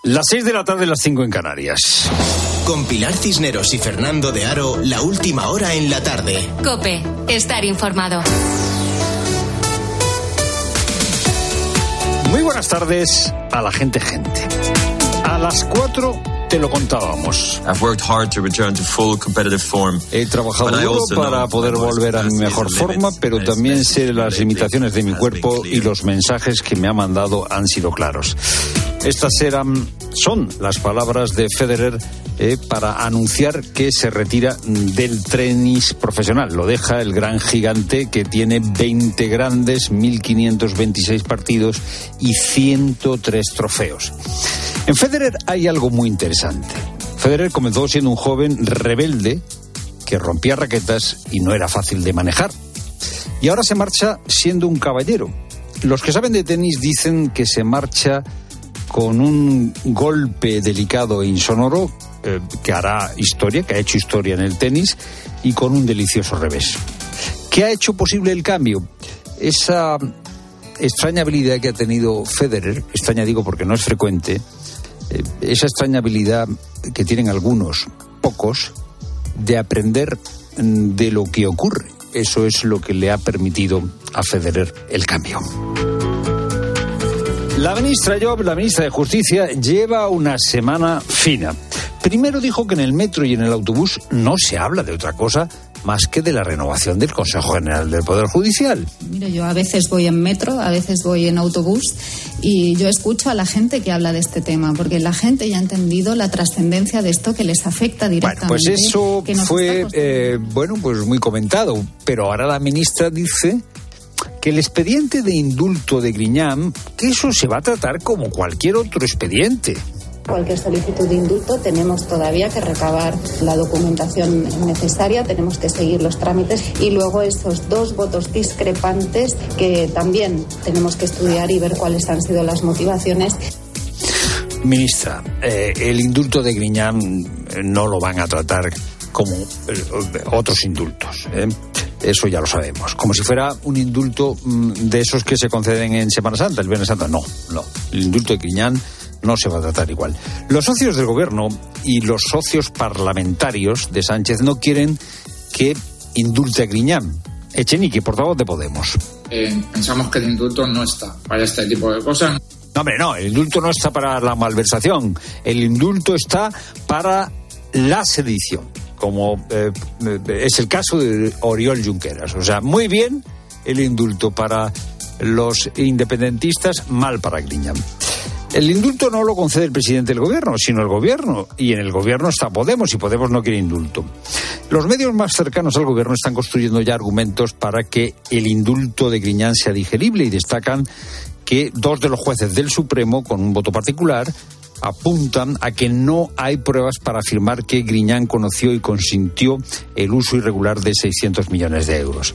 Las 6 de la tarde, las 5 en Canarias. Con Pilar Cisneros y Fernando de Aro, la última hora en la tarde. COPE, estar informado. Muy buenas tardes a la gente. A las 4 te lo contábamos. He trabajado duro para poder volver a mi mejor forma, pero también sé las limitaciones de mi cuerpo y los mensajes que me ha mandado han sido claros. Estas son las palabras de Federer para anunciar que se retira del tenis profesional. Lo deja el gran gigante que tiene 20 grandes, 1.526 partidos y 103 trofeos. En Federer hay algo muy interesante. Federer comenzó siendo un joven rebelde que rompía raquetas y no era fácil de manejar. Y ahora se marcha siendo un caballero. Los que saben de tenis dicen que se marcha con un golpe delicado e insonoro que hará historia, que ha hecho historia en el tenis, y con un delicioso revés. ¿Qué ha hecho posible el cambio? Esa extraña habilidad que ha tenido Federer, extraña digo porque no es frecuente, esa extraña habilidad que tienen algunos, pocos, de aprender de lo que ocurre. Eso es lo que le ha permitido a Federer el cambio. La ministra Llop, la ministra de Justicia, lleva una semana fina. Primero dijo que en el metro y en el autobús no se habla de otra cosa más que de la renovación del Consejo General del Poder Judicial. Mira, yo a veces voy en metro, a veces voy en autobús y yo escucho a la gente que habla de este tema, porque la gente ya ha entendido la trascendencia de esto que les afecta directamente. Bueno, pues eso fue, pues muy comentado, pero ahora la ministra dice que el expediente de indulto de Griñán, que eso se va a tratar como cualquier otro expediente. Cualquier solicitud de indulto tenemos todavía que recabar la documentación necesaria, tenemos que seguir los trámites y luego esos dos votos discrepantes que también tenemos que estudiar y ver cuáles han sido las motivaciones. Ministra, el indulto de Griñán no lo van a tratar como otros indultos, Eso ya lo sabemos. Como si fuera un indulto de esos que se conceden en Semana Santa, el Viernes Santo. No. El indulto de Griñán no se va a tratar igual. Los socios del gobierno y los socios parlamentarios de Sánchez no quieren que indulte a Griñán. Echenique, portavoz de Podemos. Pensamos que el indulto no está para este tipo de cosas. No, hombre, no. El indulto no está para la malversación. El indulto está para la sedición, como es el caso de Oriol Junqueras. O sea, muy bien el indulto para los independentistas, mal para Griñán. El indulto no lo concede el presidente del gobierno, sino el gobierno. Y en el gobierno está Podemos, y Podemos no quiere indulto. Los medios más cercanos al gobierno están construyendo ya argumentos para que el indulto de Griñán sea digerible y destacan que 2 de los jueces del Supremo, con un voto particular, apuntan a que no hay pruebas para afirmar que Griñán conoció y consintió el uso irregular de 600 millones de euros.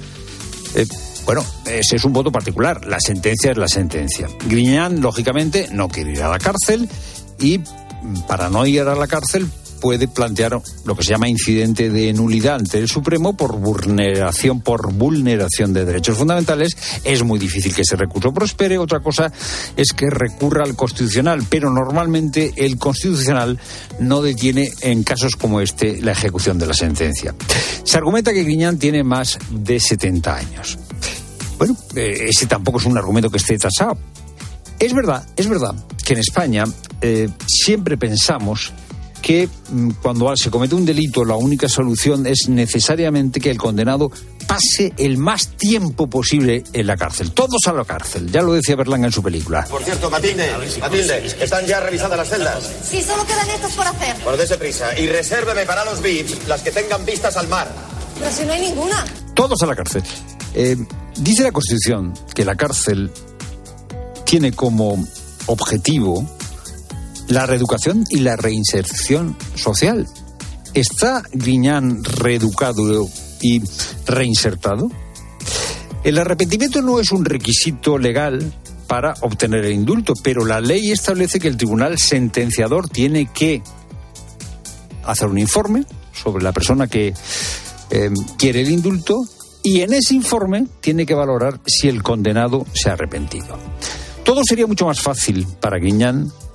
Ese es un voto particular. La sentencia es la sentencia. Griñán, lógicamente, no quiere ir a la cárcel y, para no ir a la cárcel, puede plantear lo que se llama incidente de nulidad ante el Supremo por vulneración de derechos fundamentales. Es muy difícil que ese recurso prospere. Otra cosa es que recurra al Constitucional, pero normalmente el Constitucional no detiene en casos como este la ejecución de la sentencia. Se argumenta que Griñán tiene más de 70 años. Bueno, ese tampoco es un argumento que esté tasado. Es verdad que en España siempre pensamos que cuando se comete un delito la única solución es necesariamente que el condenado pase el más tiempo posible en la cárcel. Todos a la cárcel, ya lo decía Berlanga en su película. Por cierto, Matilde, ¿están ya revisadas las celdas? Sí, solo quedan estas por hacer. Pues dése prisa y resérveme para los VIPs las que tengan vistas al mar. Pero si no hay ninguna. Todos a la cárcel. Dice la Constitución que la cárcel tiene como objetivo la reeducación y la reinserción social. ¿Está Griñán reeducado y reinsertado? El arrepentimiento no es un requisito legal para obtener el indulto, pero la ley establece que el tribunal sentenciador tiene que hacer un informe sobre la persona que quiere el indulto y en ese informe tiene que valorar si el condenado se ha arrepentido. Todo sería mucho más fácil para Griñán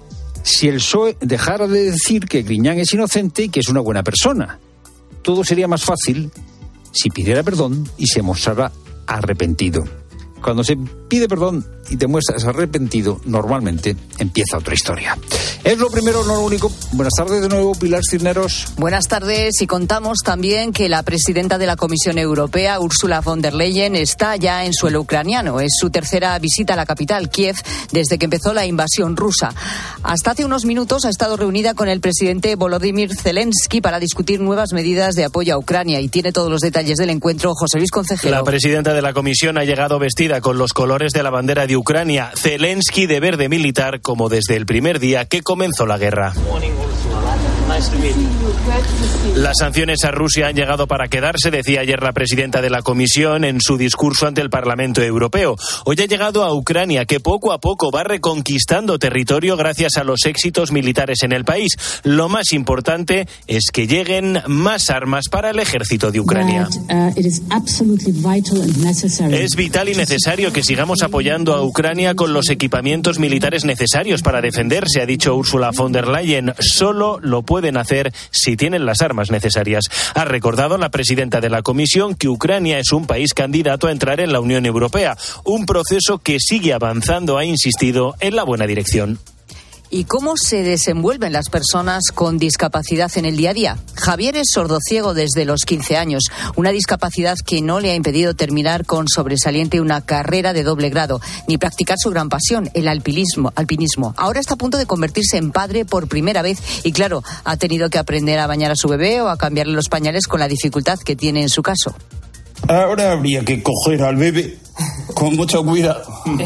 si el PSOE dejara de decir que Griñán es inocente y que es una buena persona. Todo sería más fácil si pidiera perdón y se mostrara arrepentido. Cuando se pide perdón y te muestras arrepentido, normalmente empieza otra historia. Es lo primero, no lo único. Buenas tardes de nuevo, Pilar Cisneros. Buenas tardes, y contamos también que la presidenta de la Comisión Europea, Ursula von der Leyen, está ya en suelo ucraniano. Es su tercera visita a la capital, Kiev, desde que empezó la invasión rusa. Hasta hace unos minutos ha estado reunida con el presidente Volodymyr Zelensky para discutir nuevas medidas de apoyo a Ucrania, y tiene todos los detalles del encuentro José Luis Concejero. La presidenta de la Comisión ha llegado vestida con los colores de la bandera de Ucrania, Zelensky de verde militar, como desde el primer día que comenzó la guerra. Las sanciones a Rusia han llegado para quedarse, decía ayer la presidenta de la Comisión en su discurso ante el Parlamento Europeo. Hoy ha llegado a Ucrania, que poco a poco va reconquistando territorio gracias a los éxitos militares en el país. Lo más importante es que lleguen más armas para el ejército de Ucrania. Es vital y necesario que sigamos apoyando a Ucrania con los equipamientos militares necesarios para defenderse, ha dicho Ursula von der Leyen. Solo lo pueden hacer si tienen las armas necesarias. Ha recordado la presidenta de la Comisión que Ucrania es un país candidato a entrar en la Unión Europea, un proceso que sigue avanzando, ha insistido, en la buena dirección. ¿Y cómo se desenvuelven las personas con discapacidad en el día a día? Javier es sordociego desde los 15 años, una discapacidad que no le ha impedido terminar con sobresaliente una carrera de doble grado, ni practicar su gran pasión, el alpinismo. Ahora está a punto de convertirse en padre por primera vez y, claro, ha tenido que aprender a bañar a su bebé o a cambiarle los pañales con la dificultad que tiene en su caso. Ahora habría que coger al bebé con mucho cuidado.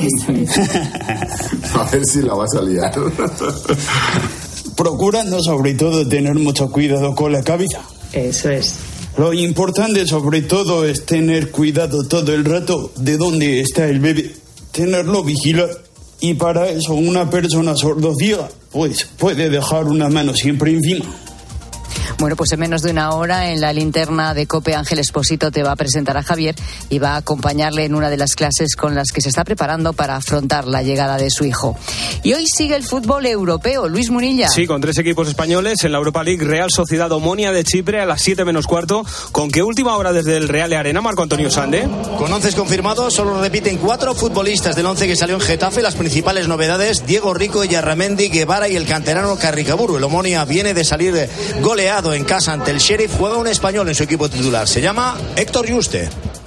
A ver si la vas a liar. Procurando sobre todo tener mucho cuidado con la cabeza. Eso es. Lo importante sobre todo es tener cuidado todo el rato de dónde está el bebé. Tenerlo vigilado. Y para eso una persona sordociega pues puede dejar una mano siempre encima. Bueno, pues en menos de una hora en la linterna de COPE Ángel Expósito te va a presentar a Javier y va a acompañarle en una de las clases con las que se está preparando para afrontar la llegada de su hijo. Y hoy sigue el fútbol europeo. Luis Munilla. Sí, con 3 equipos españoles en la Europa League. Real Sociedad Omonia de Chipre a las 7 menos cuarto. ¿Con qué última hora desde el Real Arena, Marco Antonio Sande? Con 11 confirmados, solo repiten 4 futbolistas del 11 que salió en Getafe. Las principales novedades: Diego Rico, Yarramendi, Guevara y el canterano Carricaburu. El Omonia viene de salir goleado en casa ante el Sheriff. Juega un español en su equipo titular, se llama Héctor Yuste.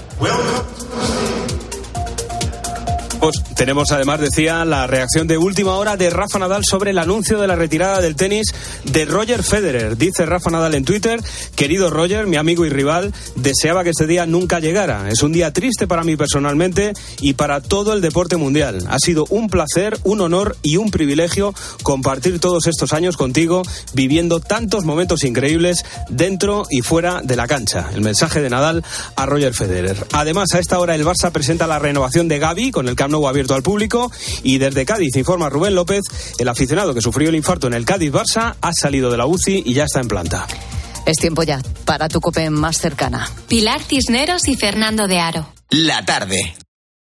Tenemos además, decía, la reacción de última hora de Rafa Nadal sobre el anuncio de la retirada del tenis de Roger Federer. Dice Rafa Nadal en Twitter: querido Roger, mi amigo y rival, deseaba que este día nunca llegara. Es un día triste para mí personalmente y para todo el deporte mundial. Ha sido un placer, un honor y un privilegio compartir todos estos años contigo, viviendo tantos momentos increíbles dentro y fuera de la cancha. El mensaje de Nadal a Roger Federer. Además, a esta hora el Barça presenta la renovación de Gavi con el Camp Nou abierto al público, y desde Cádiz informa Rubén López: el aficionado que sufrió el infarto en el Cádiz-Barça ha salido de la UCI y ya está en planta. Es tiempo ya para tu COPE más cercana. Pilar Cisneros y Fernando de Aro. La tarde.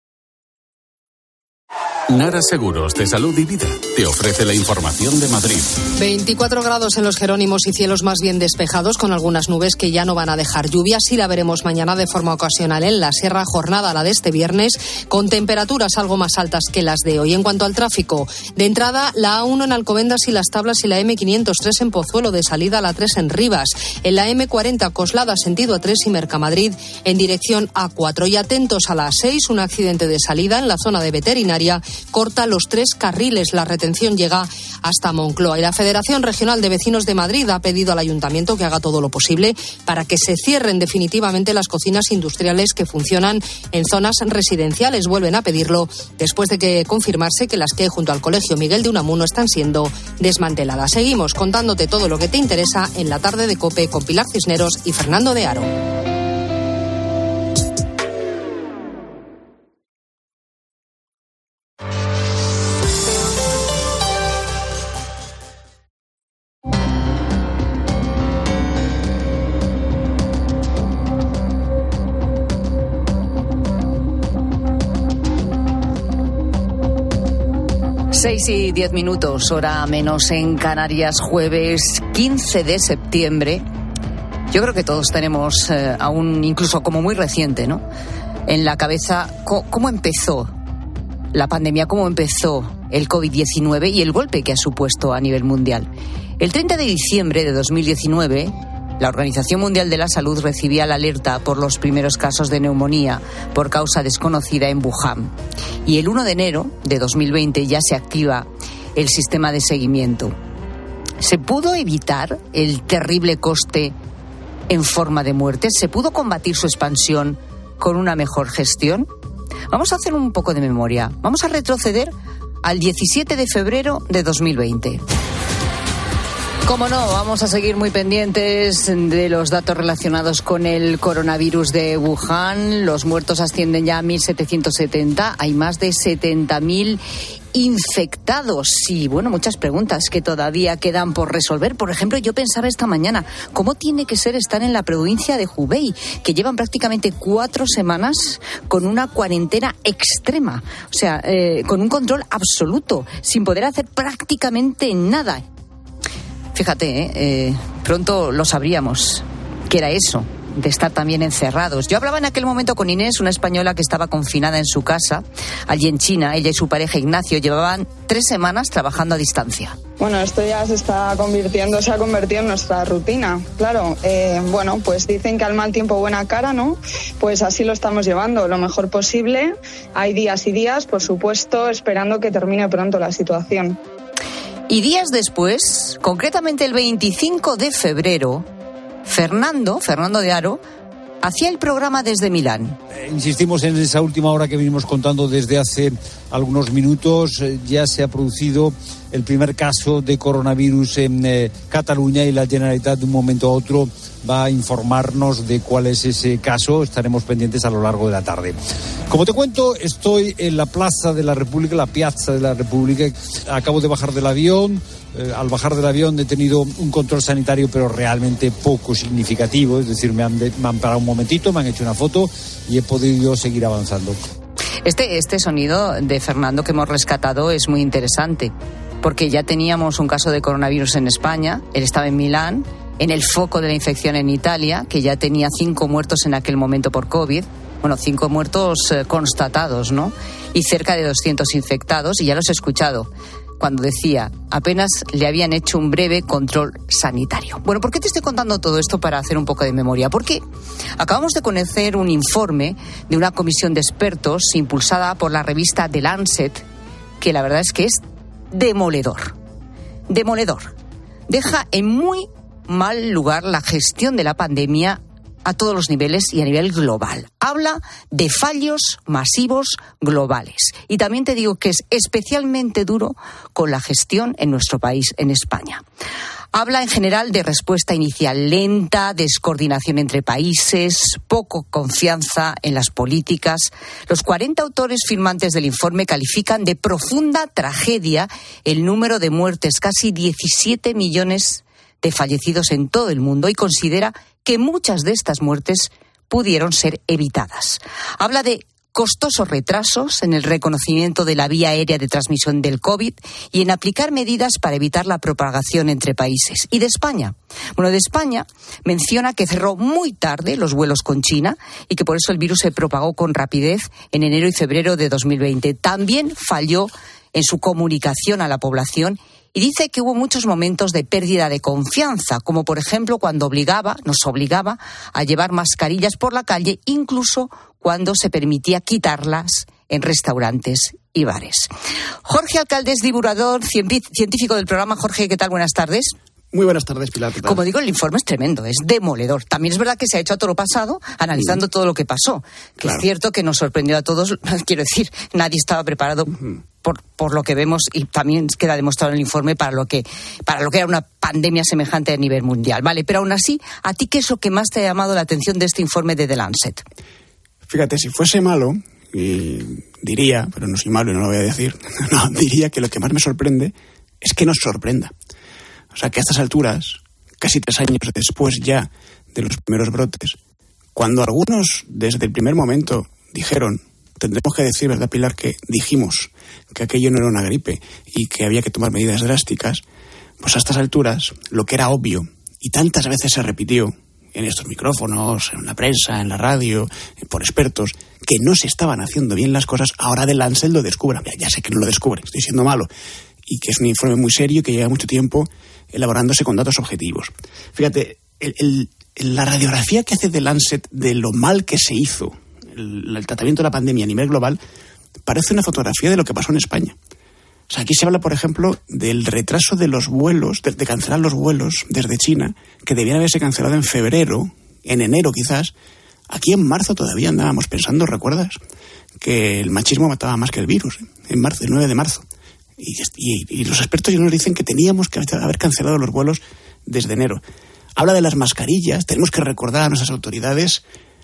Nara Seguros de Salud y Vida te ofrece la información de Madrid. 24 grados en los Jerónimos y cielos más bien despejados, con algunas nubes que ya no van a dejar lluvia. Sí la veremos mañana de forma ocasional en la Sierra. Jornada la de este viernes, con temperaturas algo más altas que las de hoy. En cuanto al tráfico, de entrada la A1 en Alcobendas y Las Tablas y la M503 en Pozuelo, de salida la 3 en Rivas. En la M40 Coslada sentido A3 y Mercamadrid en dirección A4. Y atentos a la A6, un accidente de salida en la zona de Veterinaria corta los 3 carriles. La retención llega hasta Moncloa. Y la Federación Regional de Vecinos de Madrid ha pedido al Ayuntamiento que haga todo lo posible para que se cierren definitivamente las cocinas industriales que funcionan en zonas residenciales. Vuelven a pedirlo después de que confirmarse que las que hay junto al Colegio Miguel de Unamuno están siendo desmanteladas. Seguimos contándote todo lo que te interesa en la tarde de COPE con Pilar Cisneros y Fernando de Aro. 6:10, hora menos en Canarias, jueves 15 de septiembre. Yo creo que todos tenemos aún, incluso como muy reciente, ¿no?, en la cabeza cómo empezó la pandemia, cómo empezó el COVID-19 y el golpe que ha supuesto a nivel mundial. El 30 de diciembre de 2019, la Organización Mundial de la Salud recibía la alerta por los primeros casos de neumonía por causa desconocida en Wuhan. Y el 1 de enero de 2020 ya se activa el sistema de seguimiento. ¿Se pudo evitar el terrible coste en forma de muertes? ¿Se pudo combatir su expansión con una mejor gestión? Vamos a hacer un poco de memoria. Vamos a retroceder al 17 de febrero de 2020. Como no, vamos a seguir muy pendientes de los datos relacionados con el coronavirus de Wuhan. Los muertos ascienden ya a 1.770. Hay más de 70.000 infectados. Y bueno, muchas preguntas que todavía quedan por resolver. Por ejemplo, yo pensaba esta mañana, ¿cómo tiene que ser estar en la provincia de Hubei, que llevan prácticamente 4 semanas con una cuarentena extrema? O sea, con un control absoluto, sin poder hacer prácticamente nada. Fíjate, pronto lo sabríamos, que era eso, de estar también encerrados. Yo hablaba en aquel momento con Inés, una española que estaba confinada en su casa, allí en China. Ella y su pareja Ignacio llevaban 3 semanas trabajando a distancia. Bueno, esto ya se ha convertido en nuestra rutina. Claro, bueno, pues dicen que al mal tiempo buena cara, ¿no? Pues así lo estamos llevando, lo mejor posible. Hay días y días, por supuesto, esperando que termine pronto la situación. Y días después, concretamente el 25 de febrero, Fernando de Aro, hacía el programa desde Milán. Insistimos en esa última hora que venimos contando desde hace algunos minutos. Ya se ha producido el primer caso de coronavirus en Cataluña y la Generalitat de un momento a otro va a informarnos de cuál es ese caso. Estaremos pendientes a lo largo de la tarde. Como te cuento, estoy en la Plaza de la República, la Piazza de la República. Acabo de bajar del avión. Al bajar del avión he tenido un control sanitario, pero realmente poco significativo. Es decir, me han parado un momentito, me han hecho una foto y he podido seguir avanzando. Este sonido de Fernando que hemos rescatado es muy interesante, porque ya teníamos un caso de coronavirus en España. Él estaba en Milán, en el foco de la infección en Italia, que ya tenía 5 muertos en aquel momento por COVID. Bueno, 5 muertos constatados, ¿no? Y cerca de 200 infectados, y ya los he escuchado cuando decía, apenas le habían hecho un breve control sanitario. Bueno, ¿por qué te estoy contando todo esto? Para hacer un poco de memoria. Porque acabamos de conocer un informe de una comisión de expertos impulsada por la revista The Lancet, que la verdad es que es demoledor. Demoledor. Deja en muy mal lugar la gestión de la pandemia a todos los niveles y a nivel global. Habla de fallos masivos globales. Y también te digo que es especialmente duro con la gestión en nuestro país, en España. Habla en general de respuesta inicial lenta, descoordinación entre países, poco confianza en las políticas. Los 40 autores firmantes del informe califican de profunda tragedia el número de muertes, casi 17 millones de fallecidos en todo el mundo, y considera que muchas de estas muertes pudieron ser evitadas. Habla de costosos retrasos en el reconocimiento de la vía aérea de transmisión del COVID y en aplicar medidas para evitar la propagación entre países. ¿Y de España? Bueno, de España menciona que cerró muy tarde los vuelos con China y que por eso el virus se propagó con rapidez en enero y febrero de 2020. También falló en su comunicación a la población y dice que hubo muchos momentos de pérdida de confianza, como por ejemplo cuando nos obligaba a llevar mascarillas por la calle, incluso cuando se permitía quitarlas en restaurantes y bares. Jorge Alcalde es divulgador científico del programa. Jorge, ¿qué tal? Buenas tardes. Muy buenas tardes, Pilar. ¿Qué tal? Como digo, el informe es tremendo, es demoledor. También es verdad que se ha hecho a toro pasado, analizando todo lo que pasó. Que claro, es cierto que nos sorprendió a todos. Quiero decir, nadie estaba preparado por lo que vemos, y también queda demostrado en el informe para lo que era una pandemia semejante a nivel mundial. Vale, pero aún así, ¿a ti qué es lo que más te ha llamado la atención de este informe de The Lancet? Fíjate, si fuese malo, diría, pero no soy malo y no lo voy a decir, diría que lo que más me sorprende es que nos sorprenda. O sea, que a estas alturas, casi 3 años después ya de los primeros brotes, cuando algunos desde el primer momento dijeron, tendremos que decir, ¿verdad, Pilar?, que dijimos que aquello no era una gripe y que había que tomar medidas drásticas. Pues a estas alturas, lo que era obvio y tantas veces se repitió en estos micrófonos, en la prensa, en la radio, por expertos, que no se estaban haciendo bien las cosas, ahora The Lancet lo descubra. Ya sé que no lo descubre, estoy siendo malo, y que es un informe muy serio que lleva mucho tiempo elaborándose con datos objetivos. Fíjate, la radiografía que hace The Lancet de lo mal que se hizo el tratamiento de la pandemia a nivel global parece una fotografía de lo que pasó en España. O sea, aquí se habla, por ejemplo, del retraso de los vuelos, de cancelar los vuelos desde China, que debían haberse cancelado en febrero, en enero quizás. Aquí en marzo todavía andábamos pensando, ¿recuerdas?, que el machismo mataba más que el virus, en marzo, el 9 de marzo. Y los expertos ya nos dicen que teníamos que haber cancelado los vuelos desde enero. Habla de las mascarillas, tenemos que recordar a nuestras autoridades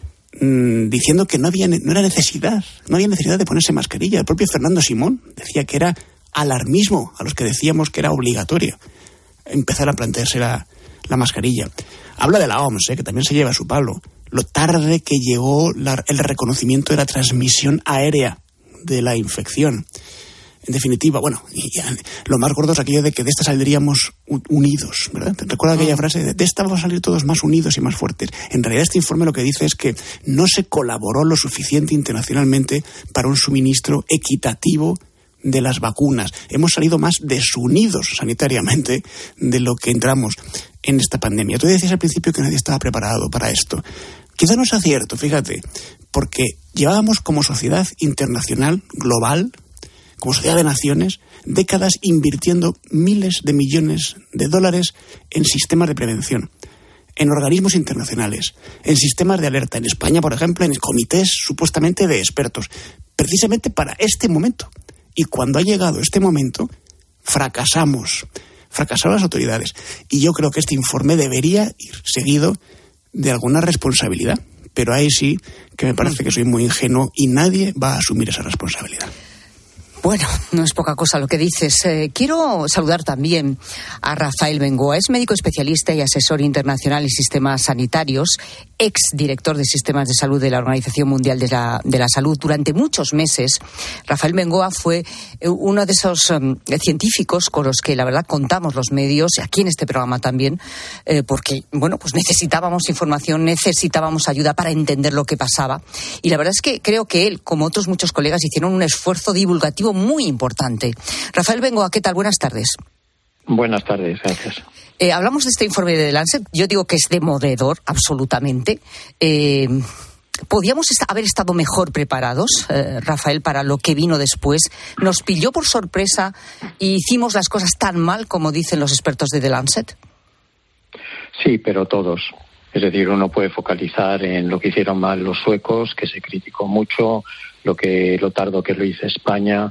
diciendo que no era necesidad de ponerse mascarilla. El propio Fernando Simón decía que era alarmismo a los que decíamos que era obligatorio empezar a plantearse la mascarilla. Habla de la OMS, que también se lleva su palo. Lo tarde que llegó el reconocimiento de la transmisión aérea de la infección. En definitiva, bueno, lo más gordo es aquello de que de esta saldríamos unidos, ¿verdad? ¿Recuerda aquella frase de esta vamos a salir todos más unidos y más fuertes? En realidad este informe lo que dice es que no se colaboró lo suficiente internacionalmente para un suministro equitativo de las vacunas. Hemos salido más desunidos sanitariamente de lo que entramos en esta pandemia. Tú decías al principio que nadie estaba preparado para esto. Quizá no sea cierto, fíjate, porque llevábamos como sociedad internacional, global, como sociedad de naciones, décadas invirtiendo miles de millones de dólares en sistemas de prevención, en organismos internacionales, en sistemas de alerta. En España, por ejemplo, en comités supuestamente de expertos, precisamente para este momento. Y cuando ha llegado este momento, fracasaron las autoridades. Y yo creo que este informe debería ir seguido de alguna responsabilidad. Pero ahí sí que me parece que soy muy ingenuo y nadie va a asumir esa responsabilidad. Bueno, no es poca cosa lo que dices. Quiero saludar también a Rafael Bengoa. Es médico especialista y asesor internacional en sistemas sanitarios, ex director de sistemas de salud de la Organización Mundial de la Salud. Durante muchos meses, Rafael Bengoa fue uno de esos científicos con los que, la verdad, contamos los medios, aquí en este programa también, porque, bueno, pues necesitábamos información, necesitábamos ayuda para entender lo que pasaba. Y la verdad es que creo que él, como otros muchos colegas, hicieron un esfuerzo divulgativo muy importante. Rafael Bengoa, ¿qué tal? Buenas tardes. Buenas tardes, gracias. Hablamos de este informe de The Lancet. Yo digo que es demoledor, absolutamente. ¿Podíamos haber estado mejor preparados, Rafael, para lo que vino después? ¿Nos pilló por sorpresa y hicimos las cosas tan mal como dicen los expertos de The Lancet? Sí, pero todos. Es decir, uno puede focalizar en lo que hicieron mal los suecos, que se criticó mucho, lo tardo que lo hizo España,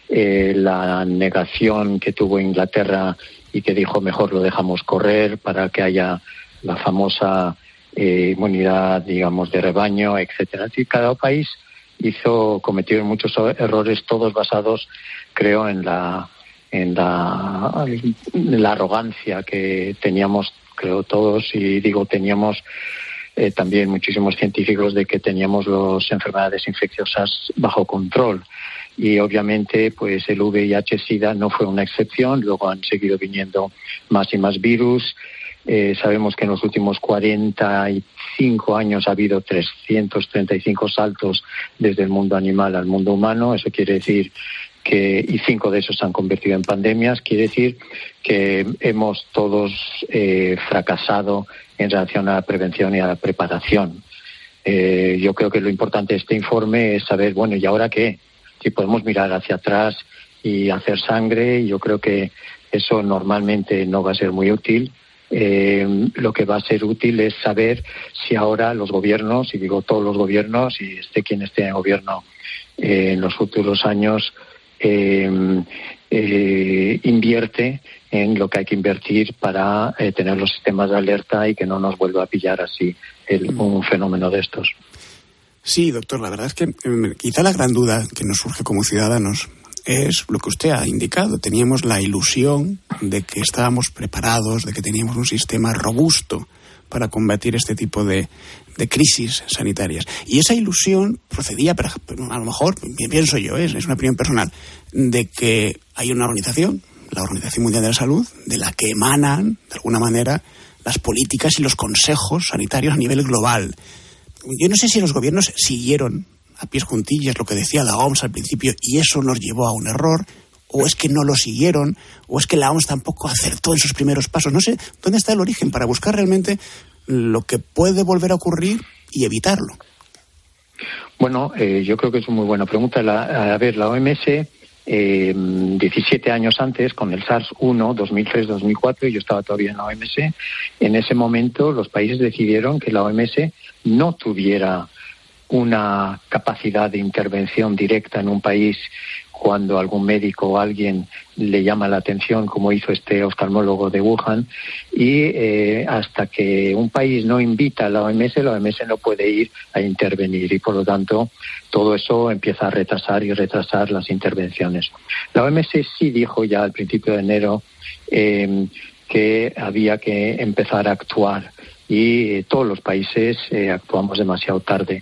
la negación que tuvo Inglaterra y que dijo mejor lo dejamos correr para que haya la famosa inmunidad, digamos, de rebaño, etcétera. Y cada país cometió muchos errores, todos basados, creo, en la arrogancia que teníamos, creo todos, y digo teníamos también muchísimos científicos, de que teníamos las enfermedades infecciosas bajo control. Y obviamente pues el VIH-Sida no fue una excepción, luego han seguido viniendo más y más virus. Sabemos que en los últimos 45 años ha habido 335 saltos desde el mundo animal al mundo humano. Eso quiere decir y 5 de esos se han convertido en pandemias. Quiere decir que hemos todos fracasado en relación a la prevención y a la preparación. Yo creo que lo importante de este informe es saber, bueno, ¿y ahora qué? Si podemos mirar hacia atrás y hacer sangre, yo creo que eso normalmente no va a ser muy útil. Lo que va a ser útil es saber si ahora los gobiernos, y digo todos los gobiernos, y quien esté en el gobierno en los futuros años, invierte en lo que hay que invertir para tener los sistemas de alerta y que no nos vuelva a pillar así un fenómeno de estos. Sí, doctor, la verdad es que quizá la gran duda que nos surge como ciudadanos es lo que usted ha indicado. Teníamos la ilusión de que estábamos preparados, de que teníamos un sistema robusto para combatir este tipo de crisis sanitarias. Y esa ilusión procedía, a lo mejor, pienso yo, es una opinión personal, de que hay una organización, la Organización Mundial de la Salud, de la que emanan, de alguna manera, las políticas y los consejos sanitarios a nivel global. Yo no sé si los gobiernos siguieron a pies juntillas lo que decía la OMS al principio y eso nos llevó a un error, o es que no lo siguieron, o es que la OMS tampoco acertó en sus primeros pasos. No sé dónde está el origen para buscar realmente lo que puede volver a ocurrir y evitarlo. Bueno, yo creo que es una muy buena pregunta. La OMS, 17 años antes, con el SARS-1, 2003-2004, yo estaba todavía en la OMS, en ese momento los países decidieron que la OMS no tuviera una capacidad de intervención directa en un país cuando algún médico o alguien le llama la atención, como hizo este oftalmólogo de Wuhan, y hasta que un país no invita a la OMS no puede ir a intervenir y, por lo tanto, todo eso empieza a retrasar las intervenciones. La OMS sí dijo ya al principio de enero que había que empezar a actuar y todos los países actuamos demasiado tarde.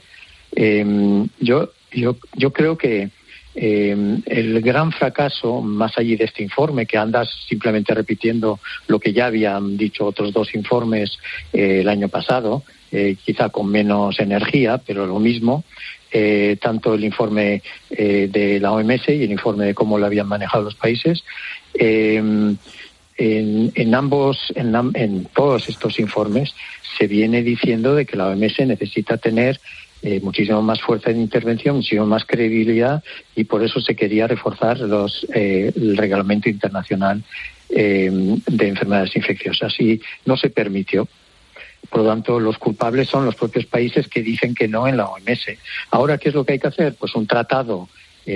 Yo creo que el gran fracaso, más allá de este informe, que andas simplemente repitiendo lo que ya habían dicho otros dos informes el año pasado, quizá con menos energía, pero lo mismo, tanto el informe de la OMS y el informe de cómo lo habían manejado los países, en todos estos informes se viene diciendo de que la OMS necesita tener muchísimo más fuerza de intervención, muchísimo más credibilidad, y por eso se quería reforzar el reglamento internacional de enfermedades infecciosas y no se permitió. Por lo tanto, los culpables son los propios países que dicen que no en la OMS. Ahora, ¿qué es lo que hay que hacer? Pues un tratado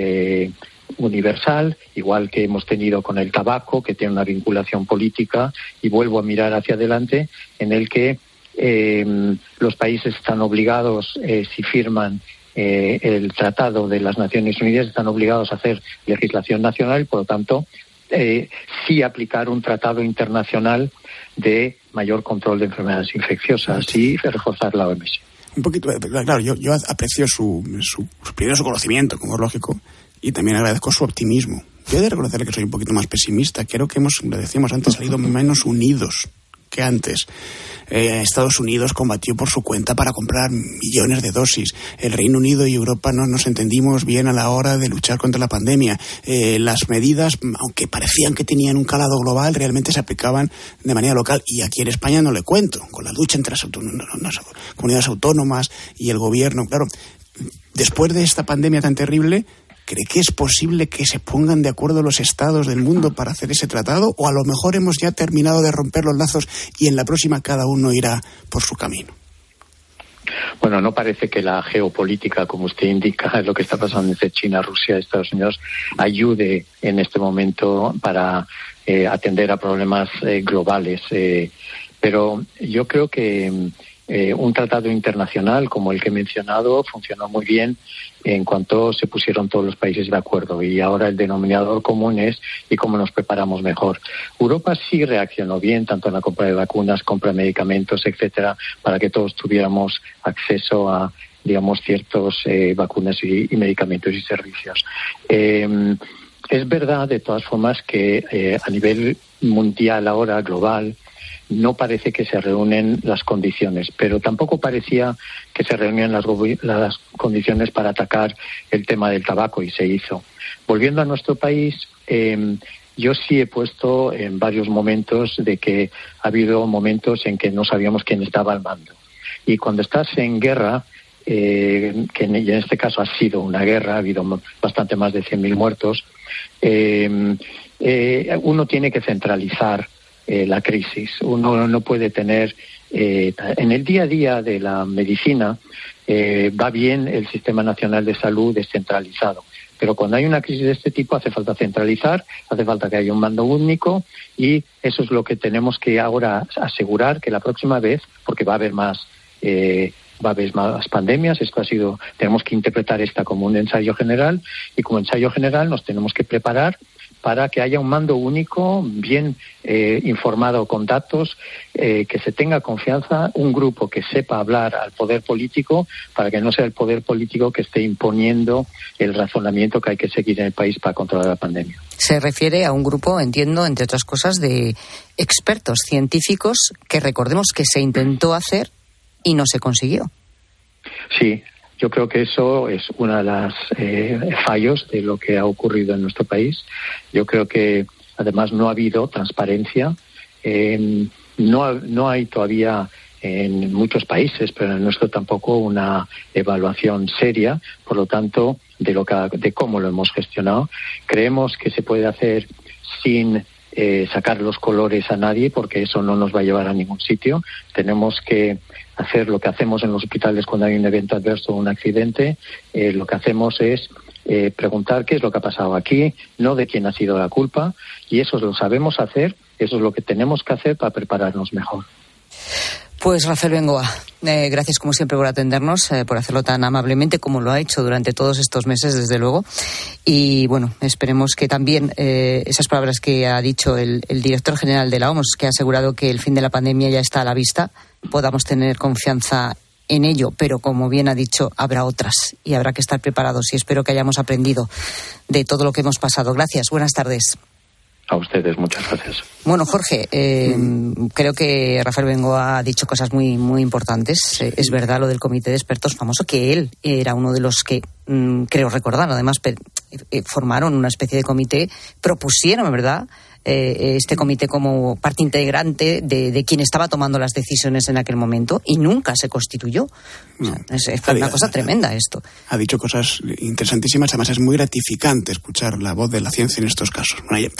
universal, igual que hemos tenido con el tabaco, que tiene una vinculación política, y vuelvo a mirar hacia adelante, en el que los países están obligados, si firman el Tratado de las Naciones Unidas, están obligados a hacer legislación nacional y, por lo tanto, sí aplicar un tratado internacional de mayor control de enfermedades infecciosas y reforzar la OMS. Un poquito, claro, yo aprecio su conocimiento, como es lógico, y también agradezco su optimismo. Yo he de reconocerle que soy un poquito más pesimista. Creo que lo decíamos antes, salido menos unidos que antes. Estados Unidos combatió por su cuenta para comprar millones de dosis. El Reino Unido y Europa no nos entendimos bien a la hora de luchar contra la pandemia. Las medidas, aunque parecían que tenían un calado global, realmente se aplicaban de manera local. Y aquí en España no le cuento, con la lucha entre las comunidades autónomas y el gobierno. Claro, después de esta pandemia tan terrible, ¿cree que es posible que se pongan de acuerdo los estados del mundo para hacer ese tratado? ¿O a lo mejor hemos ya terminado de romper los lazos y en la próxima cada uno irá por su camino? Bueno, no parece que la geopolítica, como usted indica, lo que está pasando entre China, Rusia y Estados Unidos, ayude en este momento para atender a problemas globales. Pero yo creo que un tratado internacional como el que he mencionado funcionó muy bien en cuanto se pusieron todos los países de acuerdo, y ahora el denominador común es y cómo nos preparamos mejor. Europa sí reaccionó bien, tanto en la compra de vacunas, compra de medicamentos, etcétera, para que todos tuviéramos acceso a, digamos, ciertos vacunas y medicamentos y servicios. Es verdad, de todas formas, que a nivel mundial ahora, global, no parece que se reúnen las condiciones, pero tampoco parecía que se reunían las condiciones para atacar el tema del tabaco, y se hizo. Volviendo a nuestro país, yo sí he puesto en varios momentos de que ha habido momentos en que no sabíamos quién estaba al mando. Y cuando estás en guerra, que en este caso ha sido una guerra, ha habido bastante más de 100.000 muertos, uno tiene que centralizar la crisis. Uno no puede tener en el día a día de la medicina, va bien el Sistema Nacional de Salud descentralizado, pero cuando hay una crisis de este tipo hace falta centralizar, hace falta que haya un mando único, y eso es lo que tenemos que ahora asegurar, que la próxima vez, porque va a haber más va a haber más pandemias. Tenemos que interpretar esta como un ensayo general, y como ensayo general nos tenemos que preparar para que haya un mando único, bien informado con datos, que se tenga confianza, un grupo que sepa hablar al poder político, para que no sea el poder político que esté imponiendo el razonamiento que hay que seguir en el país para controlar la pandemia. Se refiere a un grupo, entiendo, entre otras cosas, de expertos científicos que recordemos que se intentó hacer y no se consiguió. Sí. Yo creo que eso es uno de los fallos de lo que ha ocurrido en nuestro país. Yo creo que además no ha habido transparencia. No hay todavía en muchos países, pero en el nuestro tampoco, una evaluación seria. Por lo tanto, de cómo lo hemos gestionado. Creemos que se puede hacer sin sacar los colores a nadie, porque eso no nos va a llevar a ningún sitio. Tenemos que hacer lo que hacemos en los hospitales cuando hay un evento adverso o un accidente. Lo que hacemos es preguntar qué es lo que ha pasado aquí, no de quién ha sido la culpa, y eso lo sabemos hacer, eso es lo que tenemos que hacer para prepararnos mejor. Pues Rafael Bengoa, gracias como siempre por atendernos, por hacerlo tan amablemente como lo ha hecho durante todos estos meses, desde luego. Y bueno, esperemos que también esas palabras que ha dicho el director general de la OMS, que ha asegurado que el fin de la pandemia ya está a la vista, podamos tener confianza en ello. Pero como bien ha dicho, habrá otras y habrá que estar preparados, y espero que hayamos aprendido de todo lo que hemos pasado. Gracias, buenas tardes. A ustedes, muchas gracias. Bueno, Jorge, creo que Rafael Bengoa ha dicho cosas muy, muy importantes. Es verdad lo del comité de expertos famoso, que él era uno de los que, creo recordar, además formaron una especie de comité, propusieron, ¿verdad?, este comité como parte integrante de quien estaba tomando las decisiones en aquel momento, y nunca se constituyó. O sea, es una cosa tremenda esto. Ha dicho cosas interesantísimas, además es muy gratificante escuchar la voz de la ciencia en estos casos. Bueno,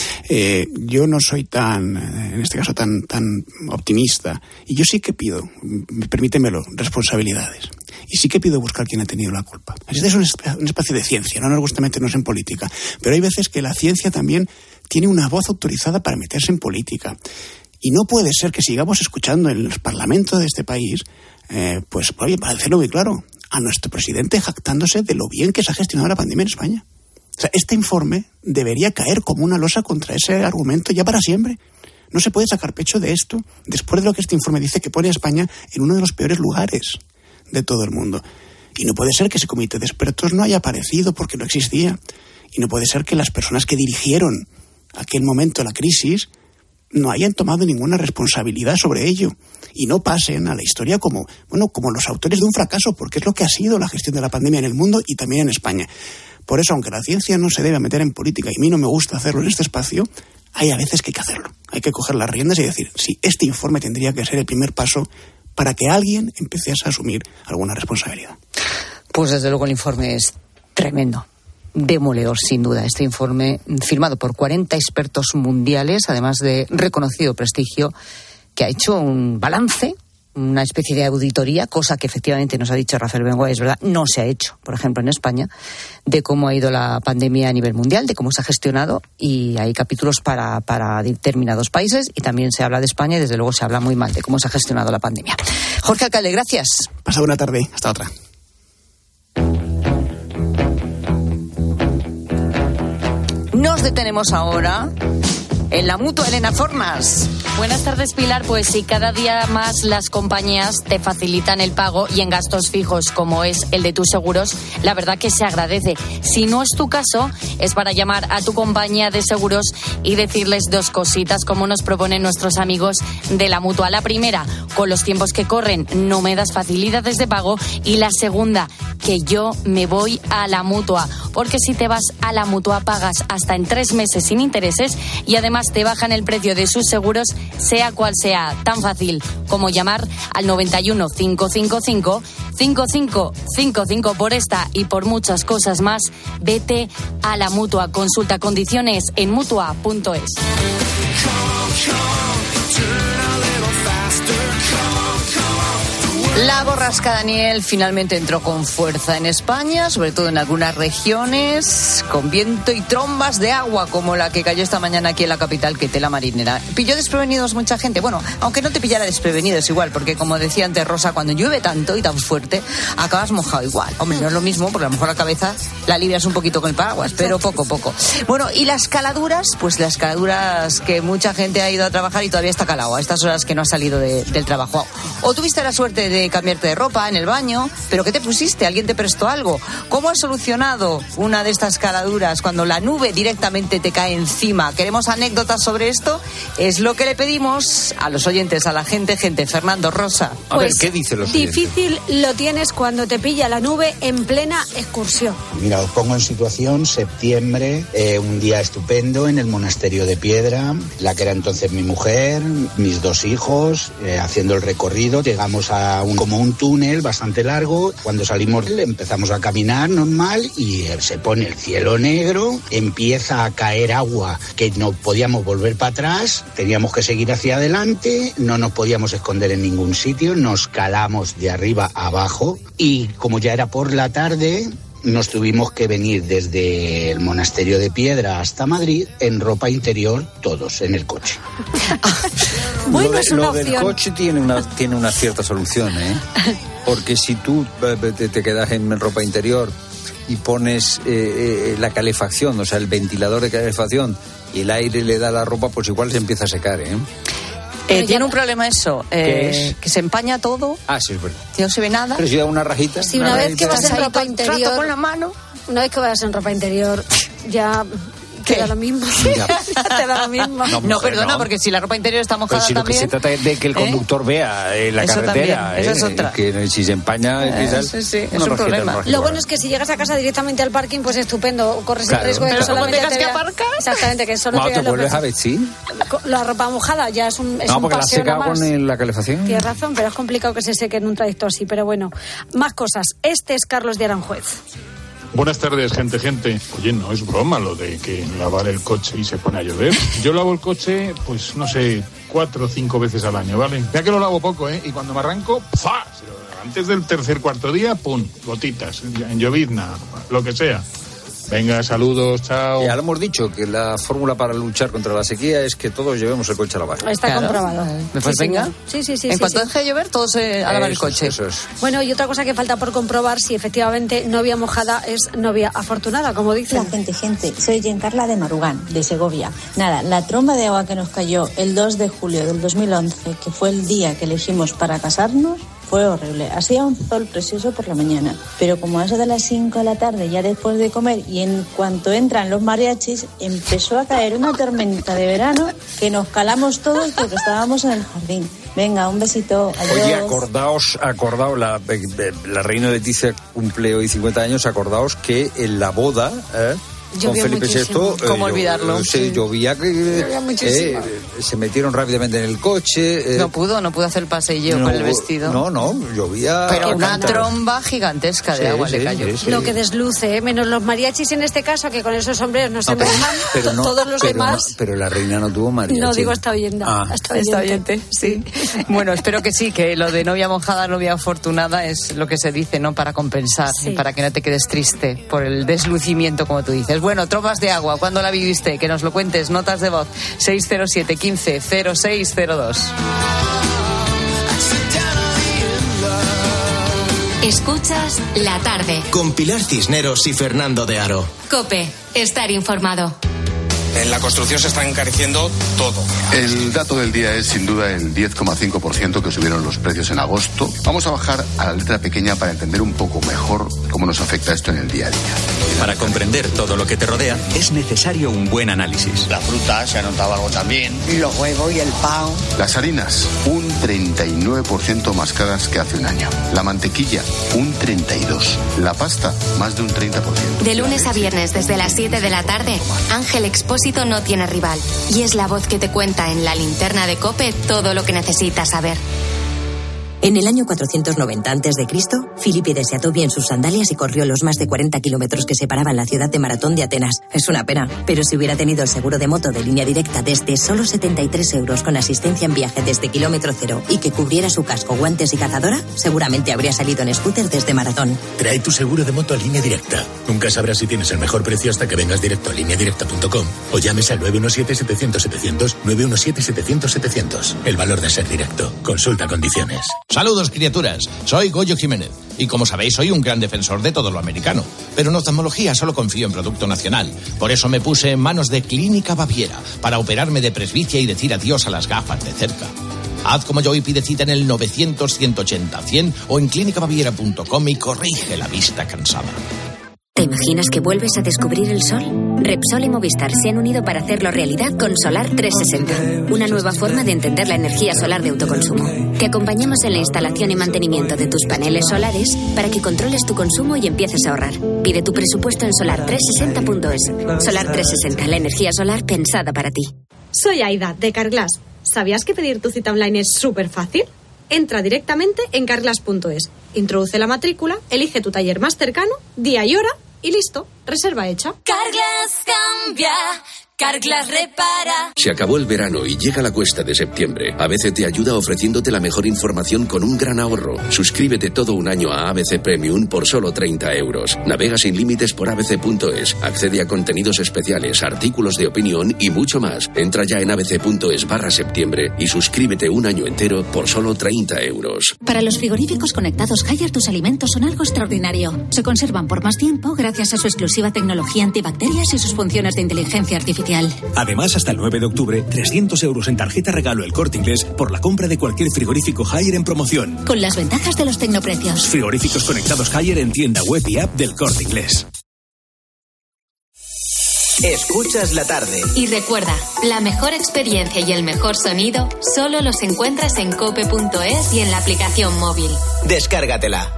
yo no soy en este caso tan optimista, y yo sí que pido, permítemelo, responsabilidades. Y sí que pido buscar quién ha tenido la culpa. Este es un espacio de ciencia, no nos gusta meternos en política, pero hay veces que la ciencia también tiene una voz autorizada para meterse en política. Y no puede ser que sigamos escuchando en los parlamentos de este país, pues, oye, para decirlo muy claro, a nuestro presidente jactándose de lo bien que se ha gestionado la pandemia en España. O sea, este informe debería caer como una losa contra ese argumento ya para siempre. No se puede sacar pecho de esto después de lo que este informe dice, que pone a España en uno de los peores lugares de todo el mundo. Y no puede ser que ese comité de expertos no haya aparecido porque no existía. Y no puede ser que las personas que dirigieron aquel momento la crisis no hayan tomado ninguna responsabilidad sobre ello y no pasen a la historia como los autores de un fracaso, porque es lo que ha sido la gestión de la pandemia en el mundo y también en España. Por eso, aunque la ciencia no se debe meter en política, y a mí no me gusta hacerlo en este espacio, hay a veces que hay que hacerlo. Hay que coger las riendas y decir, sí, este informe tendría que ser el primer paso para que alguien empezase a asumir alguna responsabilidad. Pues desde luego el informe es tremendo. Demoledor, sin duda, este informe firmado por 40 expertos mundiales, además de reconocido prestigio, que ha hecho un balance, una especie de auditoría, cosa que efectivamente nos ha dicho Rafael Bengoa, es verdad, no se ha hecho, por ejemplo, en España, de cómo ha ido la pandemia a nivel mundial, de cómo se ha gestionado, y hay capítulos para determinados países, y también se habla de España, y desde luego se habla muy mal de cómo se ha gestionado la pandemia. Jorge Alcalde, gracias. Pasa buena tarde, hasta otra. Nos detenemos ahora en la Mutua. Elena Formas. Buenas tardes, Pilar. Pues sí, cada día más las compañías te facilitan el pago, y en gastos fijos, como es el de tus seguros, la verdad que se agradece. Si no es tu caso, es para llamar a tu compañía de seguros y decirles dos cositas, como nos proponen nuestros amigos de la Mutua. La primera, con los tiempos que corren, no me das facilidades de pago. Y la segunda, que yo me voy a la Mutua, porque si te vas a la Mutua pagas hasta en 3 meses sin intereses, y además te bajan el precio de sus seguros, sea cual sea. Tan fácil como llamar al 91 555 5555. Por esta y por muchas cosas más, vete a la Mutua. Consulta condiciones en mutua.es. La borrasca Daniel finalmente entró con fuerza en España, sobre todo en algunas regiones, con viento y trombas de agua, como la que cayó esta mañana aquí en la capital, que tela marinera. ¿Pilló desprevenidos mucha gente? Bueno, aunque no te pillara desprevenido es igual, porque como decía antes Rosa, cuando llueve tanto y tan fuerte, acabas mojado igual. Hombre, no es lo mismo, porque a lo mejor la cabeza la libras un poquito con el paraguas, pero poco. Bueno, y las caladuras, pues las caladuras que mucha gente ha ido a trabajar y todavía está calado a estas horas que no ha salido del trabajo. O tuviste la suerte de cambiarte de ropa en el baño, pero ¿qué te pusiste? ¿Alguien te prestó algo? ¿Cómo has solucionado una de estas caladuras cuando la nube directamente te cae encima? ¿Queremos anécdotas sobre esto? Es lo que le pedimos a los oyentes, a la gente. Fernando, Rosa. A ver, ¿qué dicen los oyentes? Difícil lo tienes cuando te pilla la nube en plena excursión. Mira, os pongo en situación, septiembre, un día estupendo en el monasterio de Piedra, la que era entonces mi mujer, mis 2 hijos, haciendo el recorrido, llegamos a como un túnel bastante largo. Cuando salimos empezamos a caminar normal y se pone el cielo negro, empieza a caer agua que no podíamos volver para atrás, teníamos que seguir hacia adelante, no nos podíamos esconder en ningún sitio, nos calamos de arriba a abajo y como ya era por la tarde, nos tuvimos que venir desde el monasterio de Piedra hasta Madrid en ropa interior, todos en el coche. Bueno, es una opción. Lo del coche tiene una cierta solución, ¿eh? Porque si tú te quedas en ropa interior y pones la calefacción, o sea, el ventilador de calefacción, y el aire le da a la ropa, pues igual se empieza a secar, ¿eh? Tiene un problema eso, que se empaña todo. Ah, sí, es verdad. Que no se ve nada. Pero si da una rajita. Sí, una vez que vas en ropa interior con la mano. Una vez que vas en ropa interior, ya te da lo mismo. Te da lo mismo. No, perdona, porque si la ropa interior está mojada pero si también. Lo que se trata es de que el conductor vea la eso carretera. También, eso es otra. Que si se empaña, sí, es un problema. Lo bueno es que si llegas a casa directamente al parking, pues estupendo. Corres el riesgo de que solamente tengas que aparcar. Exactamente, que solo te vuelves a vestir. La ropa mojada ya es un porque la paseo seca más. Con la calefacción. Tienes razón, pero es complicado que se seque en un trayecto así. Pero bueno, más cosas. Este es Carlos de Aranjuez. Buenas tardes, gente. Oye, no es broma lo de que lavar el coche y se pone a llover. Yo lavo el coche, pues no sé, 4 o 5 veces al año, ¿vale? Ya que lo lavo poco, ¿eh? Y cuando me arranco, ¡fa! Antes del tercer, cuarto día, ¡pum! Gotitas, en llovizna, lo que sea. Venga, saludos, chao. Ya lo hemos dicho, que la fórmula para luchar contra la sequía es que todos llevemos el coche a lavar. Está comprobado. Pues venga. Sí. En cuanto deje de llover, todos a lavar el coche. Eso es. Bueno, y otra cosa que falta por comprobar si efectivamente novia mojada es novia afortunada, como dicen. La gente. Soy Giancarla de Marugán, de Segovia. Nada, la tromba de agua que nos cayó el 2 de julio del 2011, que fue el día que elegimos para casarnos, fue horrible. Hacía un sol precioso por la mañana, pero como a eso de las 5 de la tarde, ya después de comer, y en cuanto entran los mariachis, empezó a caer una tormenta de verano que nos calamos todos porque estábamos en el jardín. Venga, un besito. Adiós. Oye, acordaos, la reina Leticia cumple hoy 50 años, acordaos que en la boda... con Felipe VI, ¿cómo olvidarlo? Llovía muchísimo. Se metieron rápidamente en el coche. No pudo hacer el paseillo con el vestido. No, llovía. Pero una tromba gigantesca de agua le cayó. Lo que desluce, menos los mariachis en este caso, que con esos sombreros no se mojan, todos los demás. Pero la reina no tuvo mariachi. No, digo esta oyente. Esta oyente, sí. Bueno, espero que sí, que lo de novia mojada, novia afortunada es lo que se dice, ¿no? Para compensar, para que no te quedes triste por el deslucimiento, como tú dices. Bueno, trombas de agua, ¿cuándo la viviste? Que nos lo cuentes, notas de voz, 607 15 0602. Escuchas La Tarde. Con Pilar Cisneros y Fernando de Aro. COPE, estar informado. En la construcción se está encareciendo todo. El dato del día es sin duda el 10,5% que subieron los precios en agosto. Vamos a bajar a la letra pequeña para entender un poco mejor cómo nos afecta esto en el día a día. Para comprender todo lo que te rodea es necesario un buen análisis. La fruta se ha notado algo también. Los huevos y el pan. Las harinas, un 39% más caras que hace un año. La mantequilla, un 32%. La pasta, más de un 30%. De lunes a viernes desde las 7 de la tarde, Ángel Expósito no tiene rival y es la voz que te cuenta en la linterna de COPE todo lo que necesitas saber. En el año 490 a.C., Filipides se ató bien sus sandalias y corrió los más de 40 kilómetros que separaban la ciudad de Maratón de Atenas. Es una pena, pero si hubiera tenido el seguro de moto de línea directa desde solo 73 euros con asistencia en viaje desde kilómetro cero y que cubriera su casco, guantes y cazadora, seguramente habría salido en scooter desde Maratón. Trae tu seguro de moto a Línea Directa. Nunca sabrás si tienes el mejor precio hasta que vengas directo a lineadirecta.com o llames al 917-700-700, 917-700-700. El valor de ser directo. Consulta condiciones. Saludos, criaturas. Soy Goyo Jiménez. Y como sabéis, soy un gran defensor de todo lo americano. Pero en oftalmología solo confío en producto nacional. Por eso me puse en manos de Clínica Baviera para operarme de presbicia y decir adiós a las gafas de cerca. Haz como yo y pide cita en el 900-180-100 o en clínicabaviera.com y corrige la vista cansada. ¿Te imaginas que vuelves a descubrir el sol? Repsol y Movistar se han unido para hacerlo realidad con Solar 360, una nueva forma de entender la energía solar de autoconsumo. Te acompañamos en la instalación y mantenimiento de tus paneles solares para que controles tu consumo y empieces a ahorrar. Pide tu presupuesto en solar360.es. Solar 360, la energía solar pensada para ti. Soy Aida, de Carglass. ¿Sabías que pedir tu cita online es súper fácil? Entra directamente en carglass.es, introduce la matrícula, elige tu taller más cercano, día y hora y listo, reserva hecha. Carglass cambia, Carglass repara. Se acabó el verano y llega la cuesta de septiembre. ABC te ayuda ofreciéndote la mejor información con un gran ahorro. Suscríbete todo un año a ABC Premium por solo 30 euros. Navega sin límites por abc.es. Accede a contenidos especiales, artículos de opinión y mucho más. Entra ya en abc.es/septiembre y suscríbete un año entero por solo 30 euros. Para los frigoríficos conectados Haier, tus alimentos son algo extraordinario. Se conservan por más tiempo gracias a su exclusiva tecnología antibacterias y sus funciones de inteligencia artificial. Además, hasta el 9 de octubre, 300 euros en tarjeta regalo El Corte Inglés por la compra de cualquier frigorífico Haier en promoción. Con las ventajas de los tecnoprecios. Frigoríficos conectados Haier en tienda web y app del Corte Inglés. Escuchas la tarde. Y recuerda, la mejor experiencia y el mejor sonido solo los encuentras en cope.es y en la aplicación móvil. Descárgatela.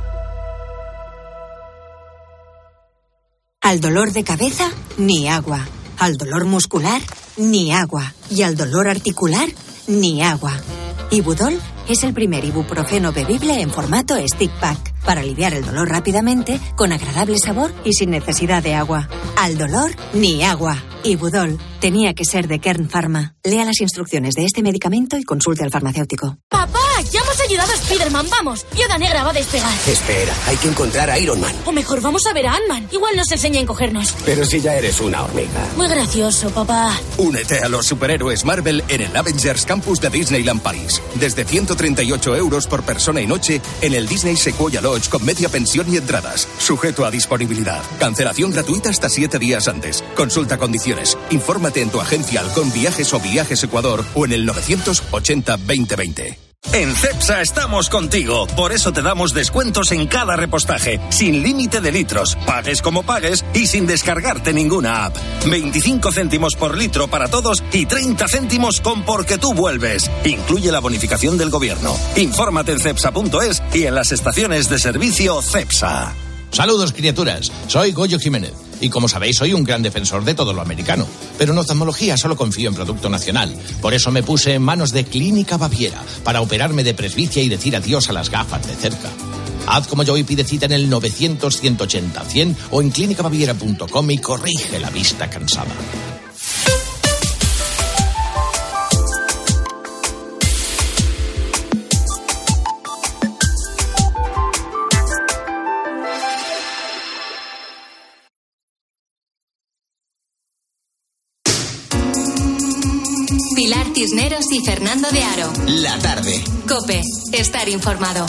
Al dolor de cabeza, ni agua. Al dolor muscular, ni agua. Y al dolor articular, ni agua. Ibudol es el primer ibuprofeno bebible en formato stick pack para aliviar el dolor rápidamente, con agradable sabor y sin necesidad de agua. Al dolor, ni agua. Ibudol tenía que ser de Kern Pharma. Lea las instrucciones de este medicamento y consulte al farmacéutico. ¡Papá! ¡Ya hemos ayudado a Spider-Man! ¡Vamos! Viuda Negra va a despegar. Espera, hay que encontrar a Iron Man. O mejor, vamos a ver a Ant-Man. Igual nos enseña a encogernos. Pero si ya eres una hormiga. Muy gracioso, papá. Únete a los superhéroes Marvel en el Avengers Campus de Disneyland París. Desde 138 euros por persona y noche en el Disney Sequoia Lodge con media pensión y entradas. Sujeto a disponibilidad. Cancelación gratuita hasta 7 días antes. Consulta condiciones. Infórmate en tu agencia Halcón Viajes o Viajes Ecuador o en el 980 2020. En Cepsa estamos contigo, por eso te damos descuentos en cada repostaje, sin límite de litros, pagues como pagues y sin descargarte ninguna app. 25 céntimos por litro para todos y 30 céntimos con Porque tú vuelves. Incluye la bonificación del gobierno. Infórmate en cepsa.es y en las estaciones de servicio Cepsa. Saludos, criaturas. Soy Goyo Jiménez. Y como sabéis, soy un gran defensor de todo lo americano. Pero en oftalmología solo confío en producto nacional. Por eso me puse en manos de Clínica Baviera para operarme de presbicia y decir adiós a las gafas de cerca. Haz como yo y pide cita en el 900-180-100 o en clínicabaviera.com y corrige la vista cansada. Pilar Cisneros y Fernando de Aro. La tarde. COPE. Estar informado.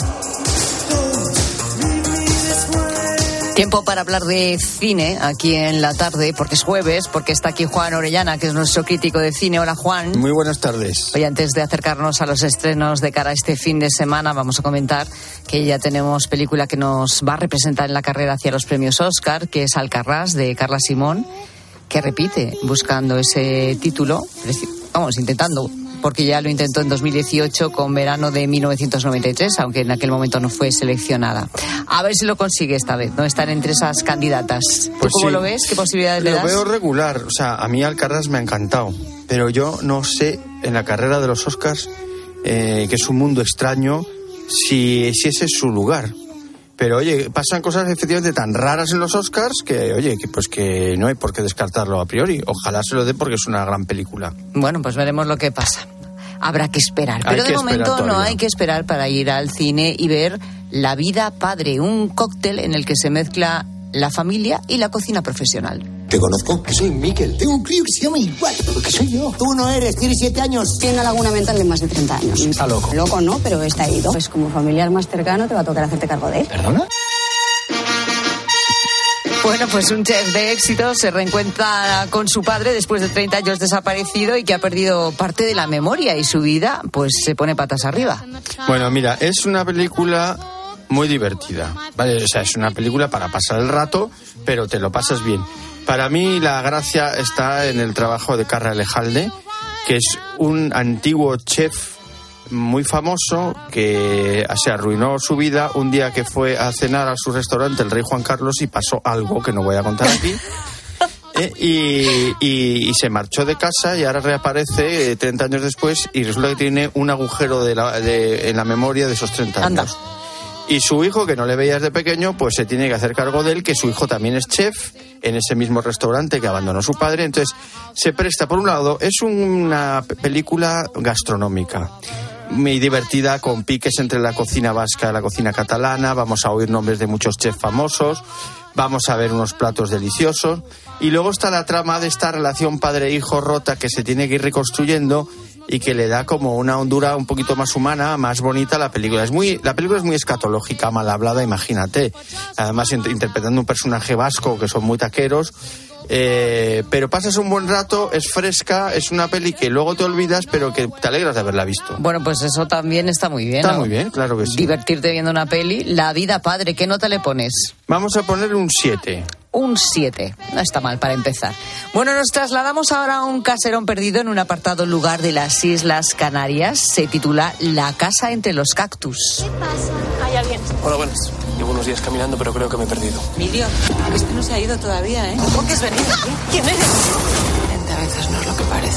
Tiempo para hablar de cine aquí en la tarde, porque es jueves, porque está aquí Juan Orellana, que es nuestro crítico de cine. Hola, Juan. Muy buenas tardes. Hoy, antes de acercarnos a los estrenos de cara a este fin de semana, vamos a comentar que ya tenemos película que nos va a representar en la carrera hacia los premios Oscar, que es Alcarrás, de Carla Simón, que repite buscando ese título, vamos, intentando, porque ya lo intentó en 2018 con Verano de 1993, aunque en aquel momento no fue seleccionada. A ver si lo consigue esta vez, no estar entre esas candidatas. ¿Tú cómo lo ves? ¿Qué posibilidades le das? Lo veo regular, o sea, a mí Alcarrás me ha encantado, pero yo no sé, en la carrera de los Oscars, que es un mundo extraño, si ese es su lugar. Pero, oye, pasan cosas efectivamente tan raras en los Oscars que, oye, que no hay por qué descartarlo a priori. Ojalá se lo dé porque es una gran película. Bueno, pues veremos lo que pasa. Habrá que esperar. Pero de momento no hay que esperar para ir al cine y ver La vida padre, un cóctel en el que se mezcla la familia y la cocina profesional. ¿Te conozco? Que soy Miquel. Tengo un crío que se llama igual, porque soy yo. Tú no eres, tienes 7 años. Tiene una laguna mental de más de 30 años. Está loco. Loco no, pero está ido. Pues como familiar más cercano te va a tocar hacerte cargo de él. ¿Perdona? Bueno, pues un chef de éxito se reencuentra con su padre después de 30 años desaparecido y que ha perdido parte de la memoria y su vida pues se pone patas arriba. Bueno, mira, es una película muy divertida, ¿vale? O sea, es una película para pasar el rato, pero te lo pasas bien. Para mí la gracia está en el trabajo de Carra Alejalde, que es un antiguo chef muy famoso que se arruinó su vida un día que fue a cenar a su restaurante el rey Juan Carlos y pasó algo que no voy a contar aquí. Y se marchó de casa y ahora reaparece 30 años después y resulta que tiene un agujero en la memoria de esos 30 años. Anda. Y su hijo, que no le veías de pequeño, pues se tiene que hacer cargo de él, que su hijo también es chef en ese mismo restaurante que abandonó su padre. Entonces se presta, por un lado, es una película gastronómica muy divertida, con piques entre la cocina vasca y la cocina catalana. Vamos a oír nombres de muchos chefs famosos, vamos a ver unos platos deliciosos. Y luego está la trama de esta relación padre-hijo rota que se tiene que ir reconstruyendo y que le da como una hondura un poquito más humana, más bonita a la película. La película es muy escatológica, mal hablada, imagínate. Además, interpretando un personaje vasco, que son muy taqueros. Pero pasas un buen rato, es fresca, es una peli que luego te olvidas, pero que te alegras de haberla visto. Bueno, pues eso también está muy bien. Está ¿no? muy bien, claro que sí. Divertirte viendo una peli. La vida padre, ¿qué nota le pones? Vamos a poner un 7. Un 7. No está mal para empezar. Bueno, nos trasladamos ahora a un caserón perdido en un apartado lugar de las Islas Canarias. Se titula La casa entre los cactus. ¿Qué pasa? Ah, ya vienes. Hola, buenas. Llevo unos días caminando, pero creo que me he perdido. Emilio, este no se ha ido todavía, ¿eh? ¿Cómo que has venido? ¿Quién eres? A veces no es lo que parece.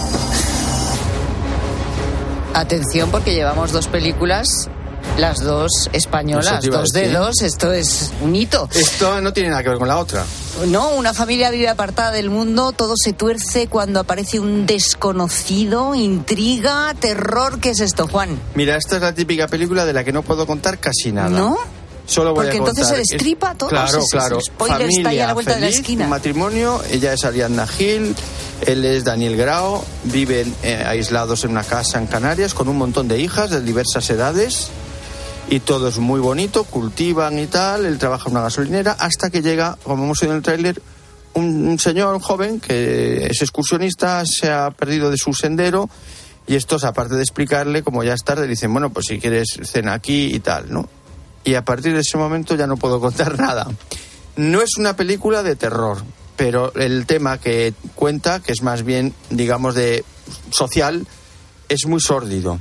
Atención, porque llevamos 2 películas, las 2 españolas, 2 de 2, esto es un hito. Esto no tiene nada que ver con la otra. No, una familia vive apartada del mundo, todo se tuerce cuando aparece un desconocido, intriga, terror. ¿Qué es esto, Juan? Mira, esta es la típica película de la que no puedo contar casi nada. ¿No? Solo voy Porque a contar. entonces se destripa todo. Claro, claro. El spoiler Familia está ahí a la vuelta feliz, de la esquina. Un matrimonio, ella es Ariadna Gil, él es Daniel Grao, viven aislados en una casa en Canarias con un montón de hijas de diversas edades y todo es muy bonito, cultivan y tal, él trabaja en una gasolinera hasta que llega, como hemos oído en el tráiler, un señor, un joven que es excursionista, se ha perdido de su sendero y estos, aparte de explicarle, como ya es tarde, dicen, bueno, pues si quieres cena aquí y tal, ¿no? Y a partir de ese momento ya no puedo contar nada. No es una película de terror, pero el tema que cuenta, que es más bien, digamos, de social, es muy sórdido.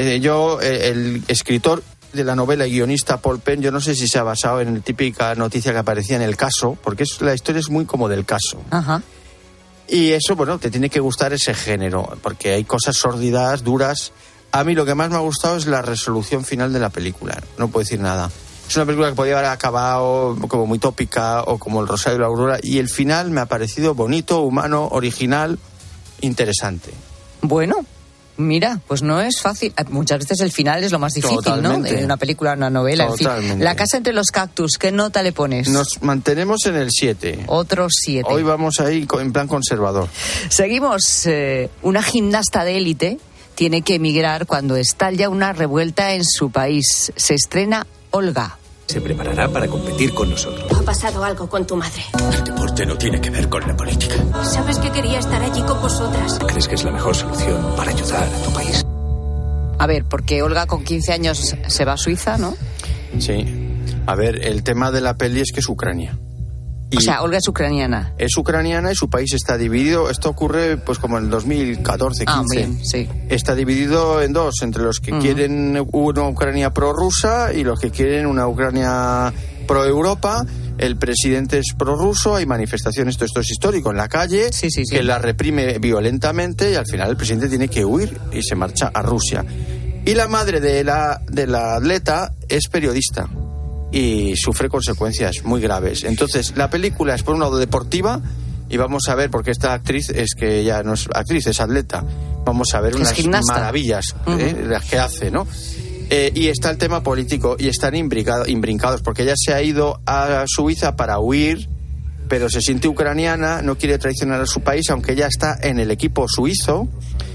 El escritor de la novela y guionista Paul Penn, yo no sé si se ha basado en la típica noticia que aparecía en El Caso, porque la historia es muy como del caso. Ajá. Y eso, bueno, te tiene que gustar ese género, porque hay cosas sórdidas, duras. A mí lo que más me ha gustado es la resolución final de la película. No puedo decir nada. Es una película que podía haber acabado como muy tópica o como El Rosario y la Aurora. Y el final me ha parecido bonito, humano, original, interesante. Bueno, mira, pues no es fácil. Muchas veces el final es lo más difícil, Totalmente. ¿no? De una película, una novela, Totalmente. en fin. La casa entre los cactus, ¿qué nota le pones? Nos mantenemos en el 7. Otro 7. Hoy vamos ahí en plan conservador. Seguimos. Una gimnasta de élite tiene que emigrar cuando estalla una revuelta en su país. Se estrena Olga. Se preparará para competir con nosotros. Ha pasado algo con tu madre. El deporte no tiene que ver con la política. Sabes que quería estar allí con vosotras. ¿Crees que es la mejor solución para ayudar a tu país? A ver, porque Olga con 15 años se va a Suiza, ¿no? Sí. A ver, el tema de la peli es que es Ucrania. O sea, Olga es ucraniana. Es ucraniana y su país está dividido. Esto ocurre pues como en el 2014, 15. Ah, bien, sí. Está dividido en dos, entre los que quieren una Ucrania prorrusa y los que quieren una Ucrania pro-Europa. El presidente es prorruso, hay manifestaciones, esto es histórico, en la calle, que la reprime violentamente y al final el presidente tiene que huir y se marcha a Rusia. Y la madre de la atleta es periodista y sufre consecuencias muy graves. Entonces, la película es por un lado deportiva y vamos a ver, porque esta actriz es que ya no es actriz, es atleta. Vamos a ver unas maravillas las que hace, ¿no? Y está el tema político y están imbrincados porque ella se ha ido a Suiza para huir, pero se siente ucraniana, no quiere traicionar a su país, aunque ella está en el equipo suizo.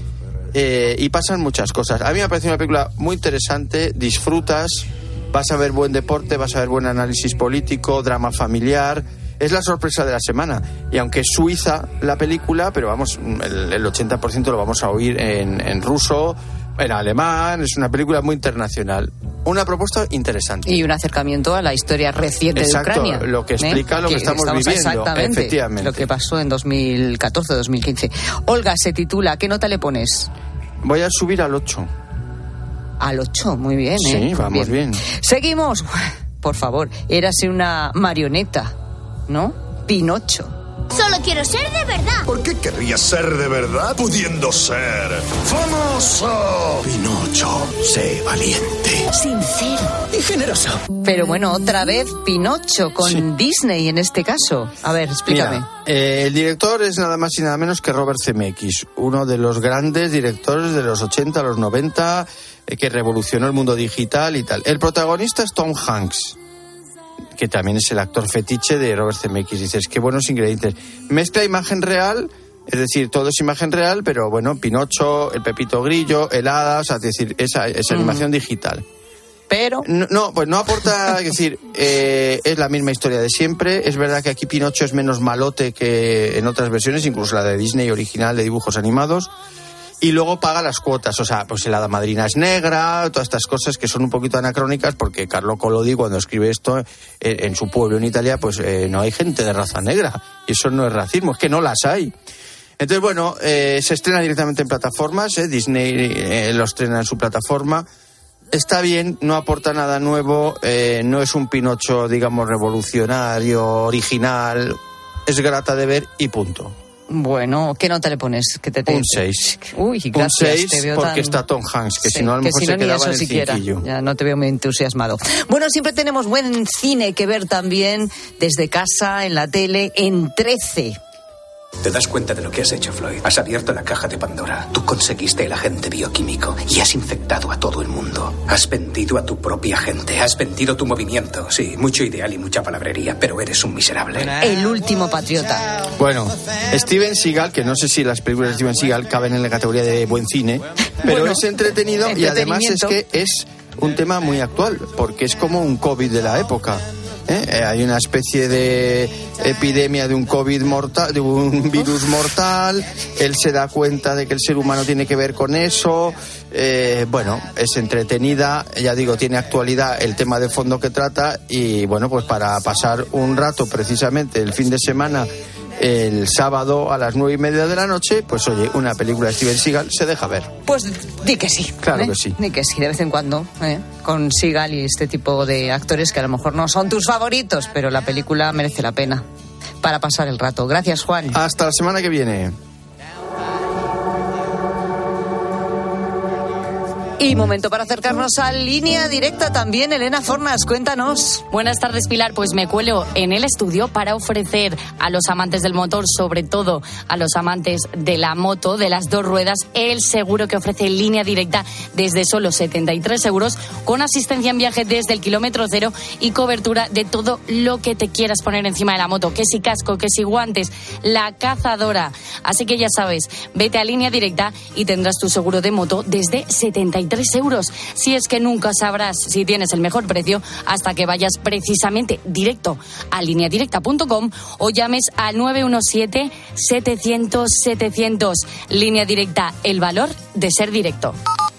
Y pasan muchas cosas. A mí me parece una película muy interesante, disfrutas, vas a ver buen deporte, vas a ver buen análisis político, drama familiar. Es la sorpresa de la semana. Y aunque es suiza la película, pero vamos, el 80% lo vamos a oír en ruso, en alemán. Es una película muy internacional. Una propuesta interesante. Y un acercamiento a la historia reciente de Ucrania. Lo que explica lo que estamos viviendo. Exactamente, efectivamente. Lo que pasó en 2014-2015. Olga, se titula, ¿qué nota le pones? Voy a subir al 8. Al 8, muy bien, ¿eh? Sí, vamos bien. Seguimos. Por favor, érase una marioneta, ¿no? Pinocho. Solo quiero ser de verdad. ¿Por qué querrías ser de verdad pudiendo ser famoso? Pinocho, sé valiente, sincero y generoso. Pero bueno, otra vez Pinocho con Disney en este caso. A ver, explícame. Mira, el director es nada más y nada menos que Robert Zemeckis, uno de los grandes directores de los 80, los 90, que revolucionó el mundo digital y tal. El protagonista es Tom Hanks, que también es el actor fetiche de Robert Zemeckis. Dices, qué buenos ingredientes. Mezcla imagen real, es decir, todo es imagen real, pero bueno, Pinocho, el Pepito Grillo, el Hada, o sea, es decir, esa animación digital. Pero pues no aporta, es decir, es la misma historia de siempre. Es verdad que aquí Pinocho es menos malote que en otras versiones, incluso la de Disney original de dibujos animados. Y luego paga las cuotas, o sea, pues el hada madrina es negra, todas estas cosas que son un poquito anacrónicas, porque Carlo Collodi, cuando escribe esto en su pueblo en Italia, pues no hay gente de raza negra, y eso no es racismo, es que no las hay. Entonces, bueno, se estrena directamente en plataformas, Disney lo estrena en su plataforma. Está bien, no aporta nada nuevo, no es un Pinocho, digamos, revolucionario, original, es grata de ver y punto. Bueno, ¿qué nota le pones? Un 6. Uy, gracias. Un 6 porque está Tom Hanks, que si no a lo mejor se quedaba en el cinquillo. Ya no te veo muy entusiasmado. Bueno, siempre tenemos buen cine que ver también desde casa, en la tele, en 13. ¿Te das cuenta de lo que has hecho, Floyd? Has abierto la caja de Pandora. Tú conseguiste el agente bioquímico y has infectado a todo el mundo. Has vendido a tu propia gente. Has vendido tu movimiento. Sí, mucho ideal y mucha palabrería, pero eres un miserable. El último patriota. Bueno, Steven Seagal, que no sé si las películas de Steven Seagal caben en la categoría de buen cine, pero bueno, es entretenido y además es que es un tema muy actual, porque es como un COVID de la época. Hay una especie de epidemia de un COVID mortal, de un virus mortal. Él se da cuenta de que el ser humano tiene que ver con eso. Bueno, es entretenida, ya digo, tiene actualidad el tema de fondo que trata. Y bueno, pues para pasar un rato, precisamente el fin de semana, el sábado a las 9:30 de la noche, pues oye, una película de Steven Seagal se deja ver. Pues di que sí. Claro que sí. Di que sí, de vez en cuando, con Seagal y este tipo de actores que a lo mejor no son tus favoritos, pero la película merece la pena para pasar el rato. Gracias, Juan. Hasta la semana que viene. Y momento para acercarnos a Línea Directa también. Elena Fornas, cuéntanos. Buenas tardes, Pilar. Pues me cuelo en el estudio para ofrecer a los amantes del motor, sobre todo a los amantes de la moto, de las dos ruedas, el seguro que ofrece Línea Directa desde solo 73 euros, con asistencia en viaje desde el kilómetro cero y cobertura de todo lo que te quieras poner encima de la moto, que si casco, que si guantes, la cazadora. Así que ya sabes, vete a Línea Directa y tendrás tu seguro de moto desde 73 euros. Si es que nunca sabrás si tienes el mejor precio hasta que vayas precisamente directo a lineadirecta.com o llames al 917-700-700. Línea Directa, el valor de ser directo.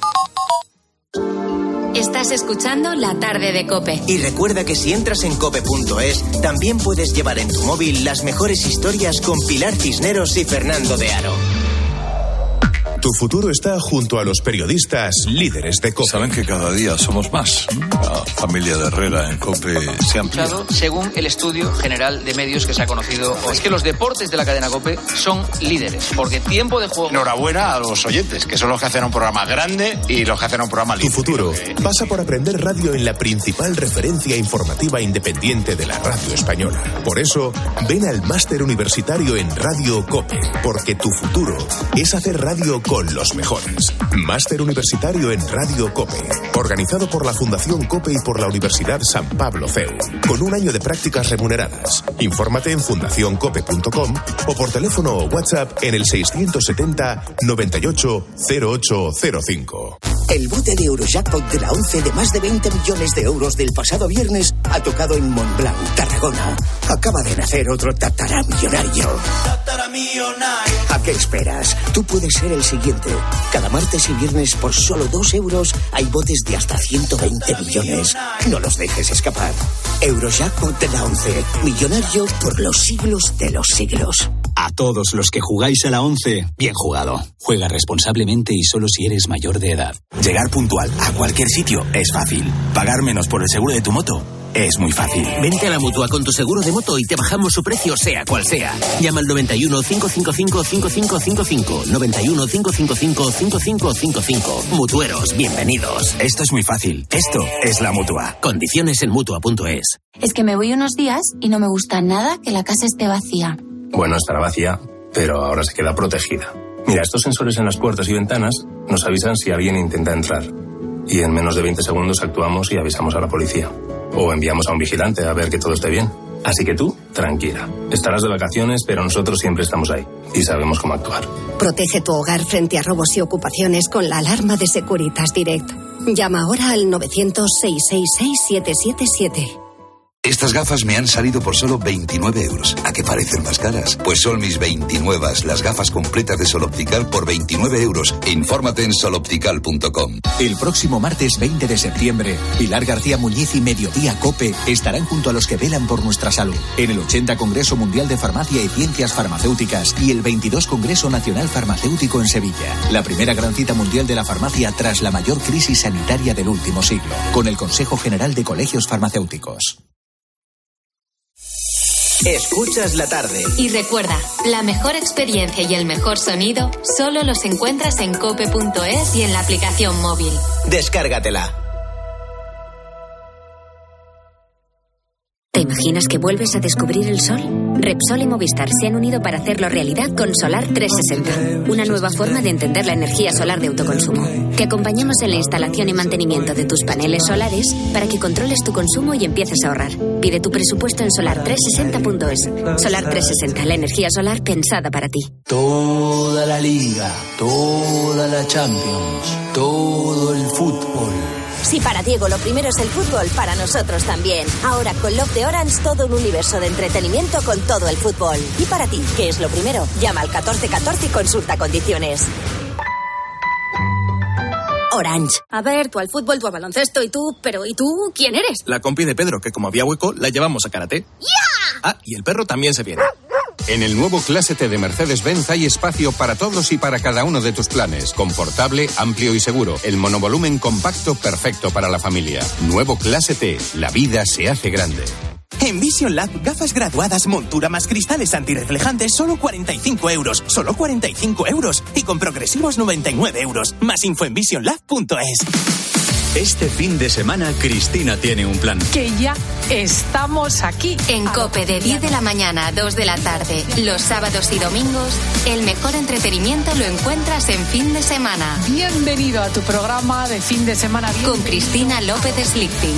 Estás escuchando La Tarde de COPE. Y recuerda que si entras en cope.es, también puedes llevar en tu móvil las mejores historias con Pilar Cisneros y Fernando de Aro. Tu futuro está junto a los periodistas líderes de COPE. Saben que cada día somos más. La familia de Herrera en COPE se ha ampliado. Según el estudio general de medios que se ha conocido, es que los deportes de la cadena COPE son líderes, porque tiempo de juego... Enhorabuena a los oyentes, que son los que hacen un programa grande y los que hacen un programa líder. Tu futuro pasa por aprender radio en la principal referencia informativa independiente de la radio española. Por eso, ven al máster universitario en Radio COPE, porque tu futuro es hacer radio con los mejores. Máster universitario en Radio COPE, organizado por la Fundación COPE y por la Universidad San Pablo CEU, con un año de prácticas remuneradas. Infórmate en fundacioncope.com o por teléfono o WhatsApp en el 670 98 0805. El bote de Eurojackpot de la 11 de más de 20 millones de euros del pasado viernes ha tocado en Montblanc, Tarragona. Acaba de nacer otro tataramillonario. ¿A qué esperas? Tú puedes ser el siguiente. Cada martes y viernes por solo 2 euros hay botes de hasta 120 millones. No los dejes escapar. Eurojackpot de la 11. Millonario por los siglos de los siglos. A todos los que jugáis a la 11, bien jugado. Juega responsablemente y solo si eres mayor de edad. Llegar puntual a cualquier sitio es fácil. Pagar menos por el seguro de tu moto es muy fácil. Vente a la Mutua con tu seguro de moto y te bajamos su precio sea cual sea. Llama al 91 555 5555. 91 555 5555. Mutueros, bienvenidos. Esto es muy fácil. Esto es la Mutua. Condiciones en Mutua.es. Es que me voy unos días y no me gusta nada que la casa esté vacía. Bueno, estará vacía, pero ahora se queda protegida. Mira, estos sensores en las puertas y ventanas nos avisan si alguien intenta entrar. Y en menos de 20 segundos actuamos y avisamos a la policía. O enviamos a un vigilante a ver que todo esté bien. Así que tú, tranquila. Estarás de vacaciones, pero nosotros siempre estamos ahí. Y sabemos cómo actuar. Protege tu hogar frente a robos y ocupaciones con la alarma de Securitas Direct. Llama ahora al 900-666-777. Estas gafas me han salido por solo 29 euros. ¿A qué parecen más caras? Pues son mis 29, las gafas completas de Sol Optical por 29 euros. Infórmate en soloptical.com. El próximo martes 20 de septiembre, Pilar García Muñiz y Mediodía COPE estarán junto a los que velan por nuestra salud. En el 80 Congreso Mundial de Farmacia y Ciencias Farmacéuticas y el 22 Congreso Nacional Farmacéutico en Sevilla. La primera gran cita mundial de la farmacia tras la mayor crisis sanitaria del último siglo. Con el Consejo General de Colegios Farmacéuticos. Escuchas la tarde. Y recuerda, la mejor experiencia y el mejor sonido solo los encuentras en cope.es y en la aplicación móvil. Descárgatela. ¿Te imaginas que vuelves a descubrir el sol? Repsol y Movistar se han unido para hacerlo realidad con Solar 360, una nueva forma de entender la energía solar de autoconsumo. Te acompañamos en la instalación y mantenimiento de tus paneles solares para que controles tu consumo y empieces a ahorrar. Pide tu presupuesto en solar360.es. Solar 360, la energía solar pensada para ti. Toda la Liga, toda la Champions, todo el fútbol. Si para Diego lo primero es el fútbol, para nosotros también. Ahora con Love de Orange, todo un universo de entretenimiento con todo el fútbol. Y para ti, ¿qué es lo primero? Llama al 1414 y consulta condiciones. Orange. A ver, tú al fútbol, tú al baloncesto y tú... Pero ¿y tú quién eres? La compi de Pedro, que como había hueco, la llevamos a karate. ¡Ya! Ah, y el perro también se viene. En el nuevo Clase T de Mercedes-Benz hay espacio para todos y para cada uno de tus planes. Confortable, amplio y seguro. El monovolumen compacto perfecto para la familia. Nuevo Clase T. La vida se hace grande. En Vision Lab, gafas graduadas, montura más cristales antirreflejantes, solo 45 euros. Solo 45 euros. Y con progresivos 99 euros. Más info en visionlab.es. Este fin de semana, Cristina tiene un plan. Que ya estamos aquí. En COPE de 10 de la mañana a 2 de la tarde, los sábados y domingos, el mejor entretenimiento lo encuentras en fin de semana. Bienvenido a tu programa de fin de semana. Con Cristina López Slichting.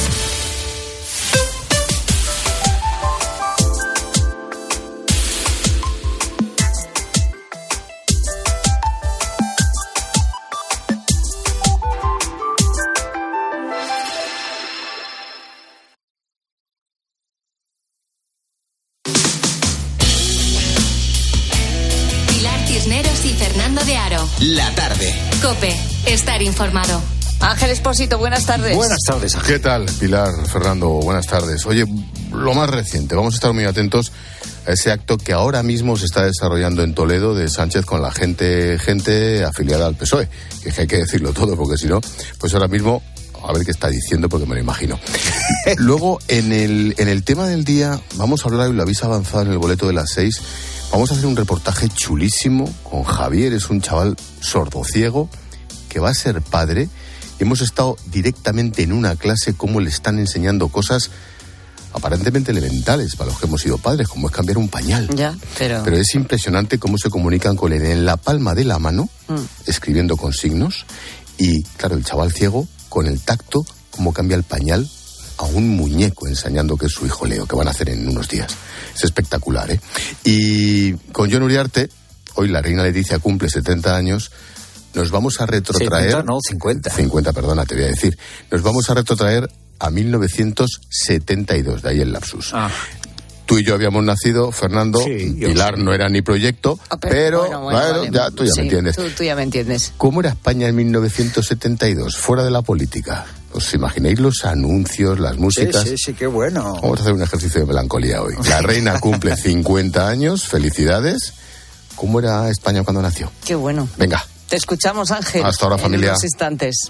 La tarde. COPE. Estar informado. Ángel Expósito, buenas tardes. Buenas tardes, Ángel. ¿Qué tal, Pilar, Fernando? Buenas tardes. Oye, lo más reciente, vamos a estar muy atentos a ese acto que ahora mismo se está desarrollando en Toledo de Sánchez con la gente afiliada al PSOE, que hay que decirlo todo, porque si no, pues ahora mismo, a ver qué está diciendo, porque me lo imagino. Luego, en el tema del día, vamos a hablar, y lo habéis avanzado en el boleto de las 6, vamos a hacer un reportaje chulísimo con Javier, es un chaval sordociego que va a ser padre. Hemos estado directamente en una clase, cómo le están enseñando cosas aparentemente elementales para los que hemos sido padres, como es cambiar un pañal. Ya, pero es impresionante cómo se comunican con él en la palma de la mano, escribiendo con signos, y claro, el chaval ciego, con el tacto, cómo cambia el pañal a un muñeco, enseñando que es su hijo Leo, que van a hacer en unos días. Es espectacular, ¿eh? Y con Jon Uriarte, hoy la reina Leticia cumple 70 años, nos vamos a retrotraer... 70, no, 50. 50, perdona, te voy a decir. Nos vamos a retrotraer a 1972, de ahí el lapsus. Tú y yo habíamos nacido, Fernando, Pilar no era ni proyecto, pero vale. Ya, tú ya me entiendes. Tú ya me entiendes. ¿Cómo era España en 1972, fuera de la política? ¿Os imagináis los anuncios, las músicas? Sí, qué bueno. Vamos a hacer un ejercicio de melancolía hoy. La reina cumple 50 años, felicidades. ¿Cómo era España cuando nació? Qué bueno. Venga. Te escuchamos, Ángel. Hasta ahora, familia. En unos instantes.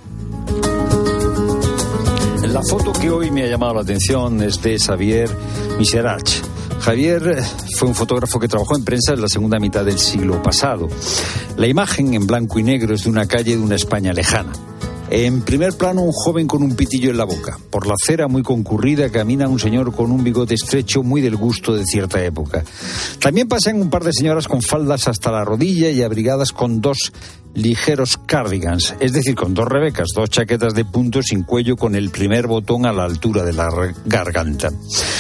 La foto que hoy me ha llamado la atención es de Xavier Miserach. Javier fue un fotógrafo que trabajó en prensa en la segunda mitad del siglo pasado. La imagen en blanco y negro es de una calle de una España lejana. En primer plano, un joven con un pitillo en la boca. Por la acera muy concurrida camina un señor con un bigote estrecho muy del gusto de cierta época. También pasan un par de señoras con faldas hasta la rodilla y abrigadas con dos ligeros cardigans, es decir, con dos rebecas, dos chaquetas de punto sin cuello con el primer botón a la altura de la garganta.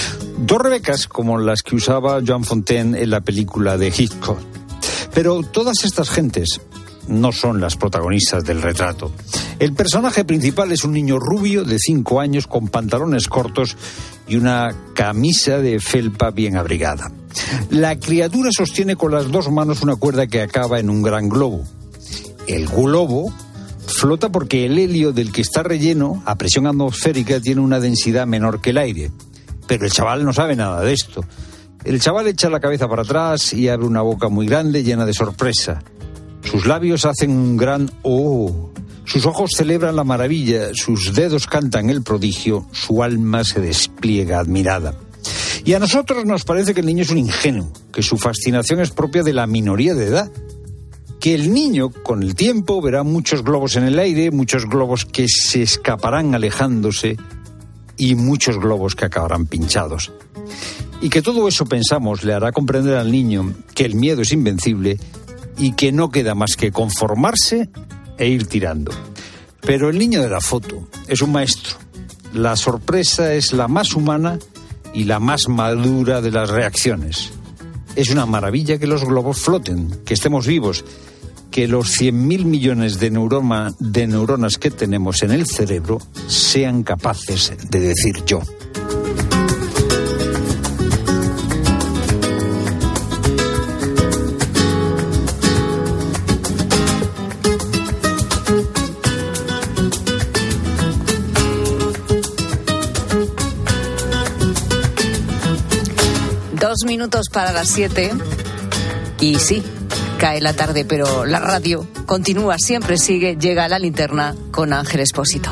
Dos rebecas como las que usaba Joan Fontaine en la película de Hitchcock. Pero todas estas gentes no son las protagonistas del retrato. El personaje principal es un niño rubio de 5 años con pantalones cortos y una camisa de felpa bien abrigada. La criatura sostiene con las dos manos una cuerda que acaba en un gran globo. El globo flota porque el helio del que está relleno, a presión atmosférica, tiene una densidad menor que el aire. Pero el chaval no sabe nada de esto. El chaval echa la cabeza para atrás y abre una boca muy grande llena de sorpresa. Sus labios hacen un gran ¡oh! Sus ojos celebran la maravilla, sus dedos cantan el prodigio, su alma se despliega admirada. Y a nosotros nos parece que el niño es un ingenuo, que su fascinación es propia de la minoría de edad, que el niño, con el tiempo, verá muchos globos en el aire, muchos globos que se escaparán alejándose y muchos globos que acabarán pinchados. Y que todo eso, pensamos, le hará comprender al niño que el miedo es invencible y que no queda más que conformarse e ir tirando. Pero el niño de la foto es un maestro. La sorpresa es la más humana y la más madura de las reacciones. Es una maravilla que los globos floten, que estemos vivos, que los 100.000 millones de neuronas que tenemos en el cerebro sean capaces de decir yo. Minutos para las 7 y sí, cae la tarde, pero la radio continúa, siempre sigue, llega a La Linterna con Ángel Expósito.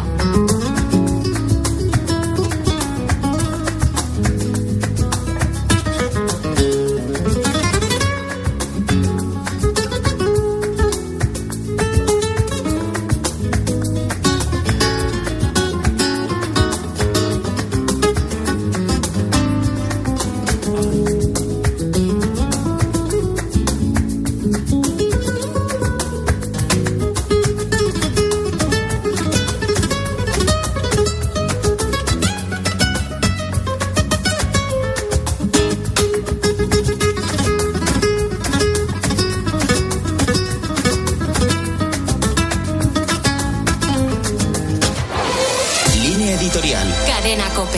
Cadena COPE.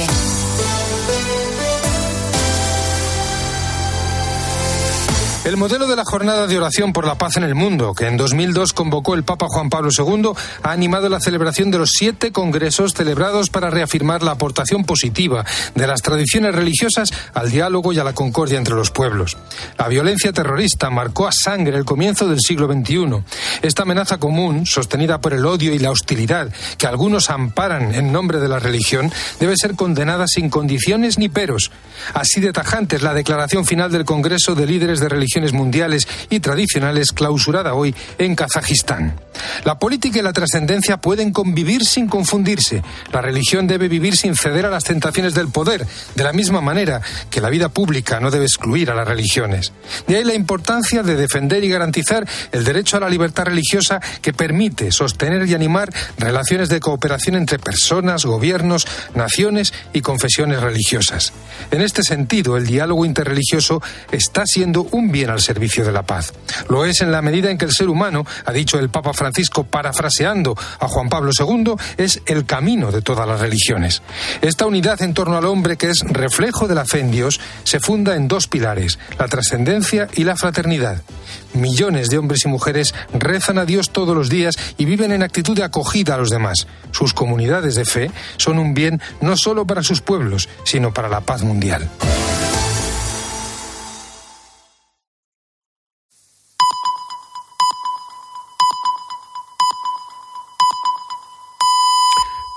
El modelo de la Jornada de Oración por la Paz en el Mundo, que en 2002 convocó el Papa Juan Pablo II, ha animado la celebración de los 7 congresos celebrados para reafirmar la aportación positiva de las tradiciones religiosas al diálogo y a la concordia entre los pueblos. La violencia terrorista marcó a sangre el comienzo del siglo XXI. Esta amenaza común, sostenida por el odio y la hostilidad que algunos amparan en nombre de la religión, debe ser condenada sin condiciones ni peros. Así de tajante es la declaración final del Congreso de Líderes de Religiones Mundiales y Tradicionales, clausurada hoy en Kazajistán. La política y la trascendencia pueden convivir sin confundirse. La religión debe vivir sin ceder a las tentaciones del poder, de la misma manera que la vida pública no debe excluir a las religiones. De ahí la importancia de defender y garantizar el derecho a la libertad religiosa, que permite sostener y animar relaciones de cooperación entre personas, gobiernos, naciones y confesiones religiosas. En este sentido, el diálogo interreligioso está siendo un bien al servicio de la paz. Lo es en la medida en que el ser humano, ha dicho el Papa Francisco parafraseando a Juan Pablo II, es el camino de todas las religiones. Esta unidad en torno al hombre, que es reflejo de la fe en Dios, se funda en 2 pilares, la trascendencia y la fraternidad. Millones de hombres y mujeres rezan a Dios todos los días y viven en actitud de acogida a los demás. Sus comunidades de fe son un bien no solo para sus pueblos, sino para la paz mundial.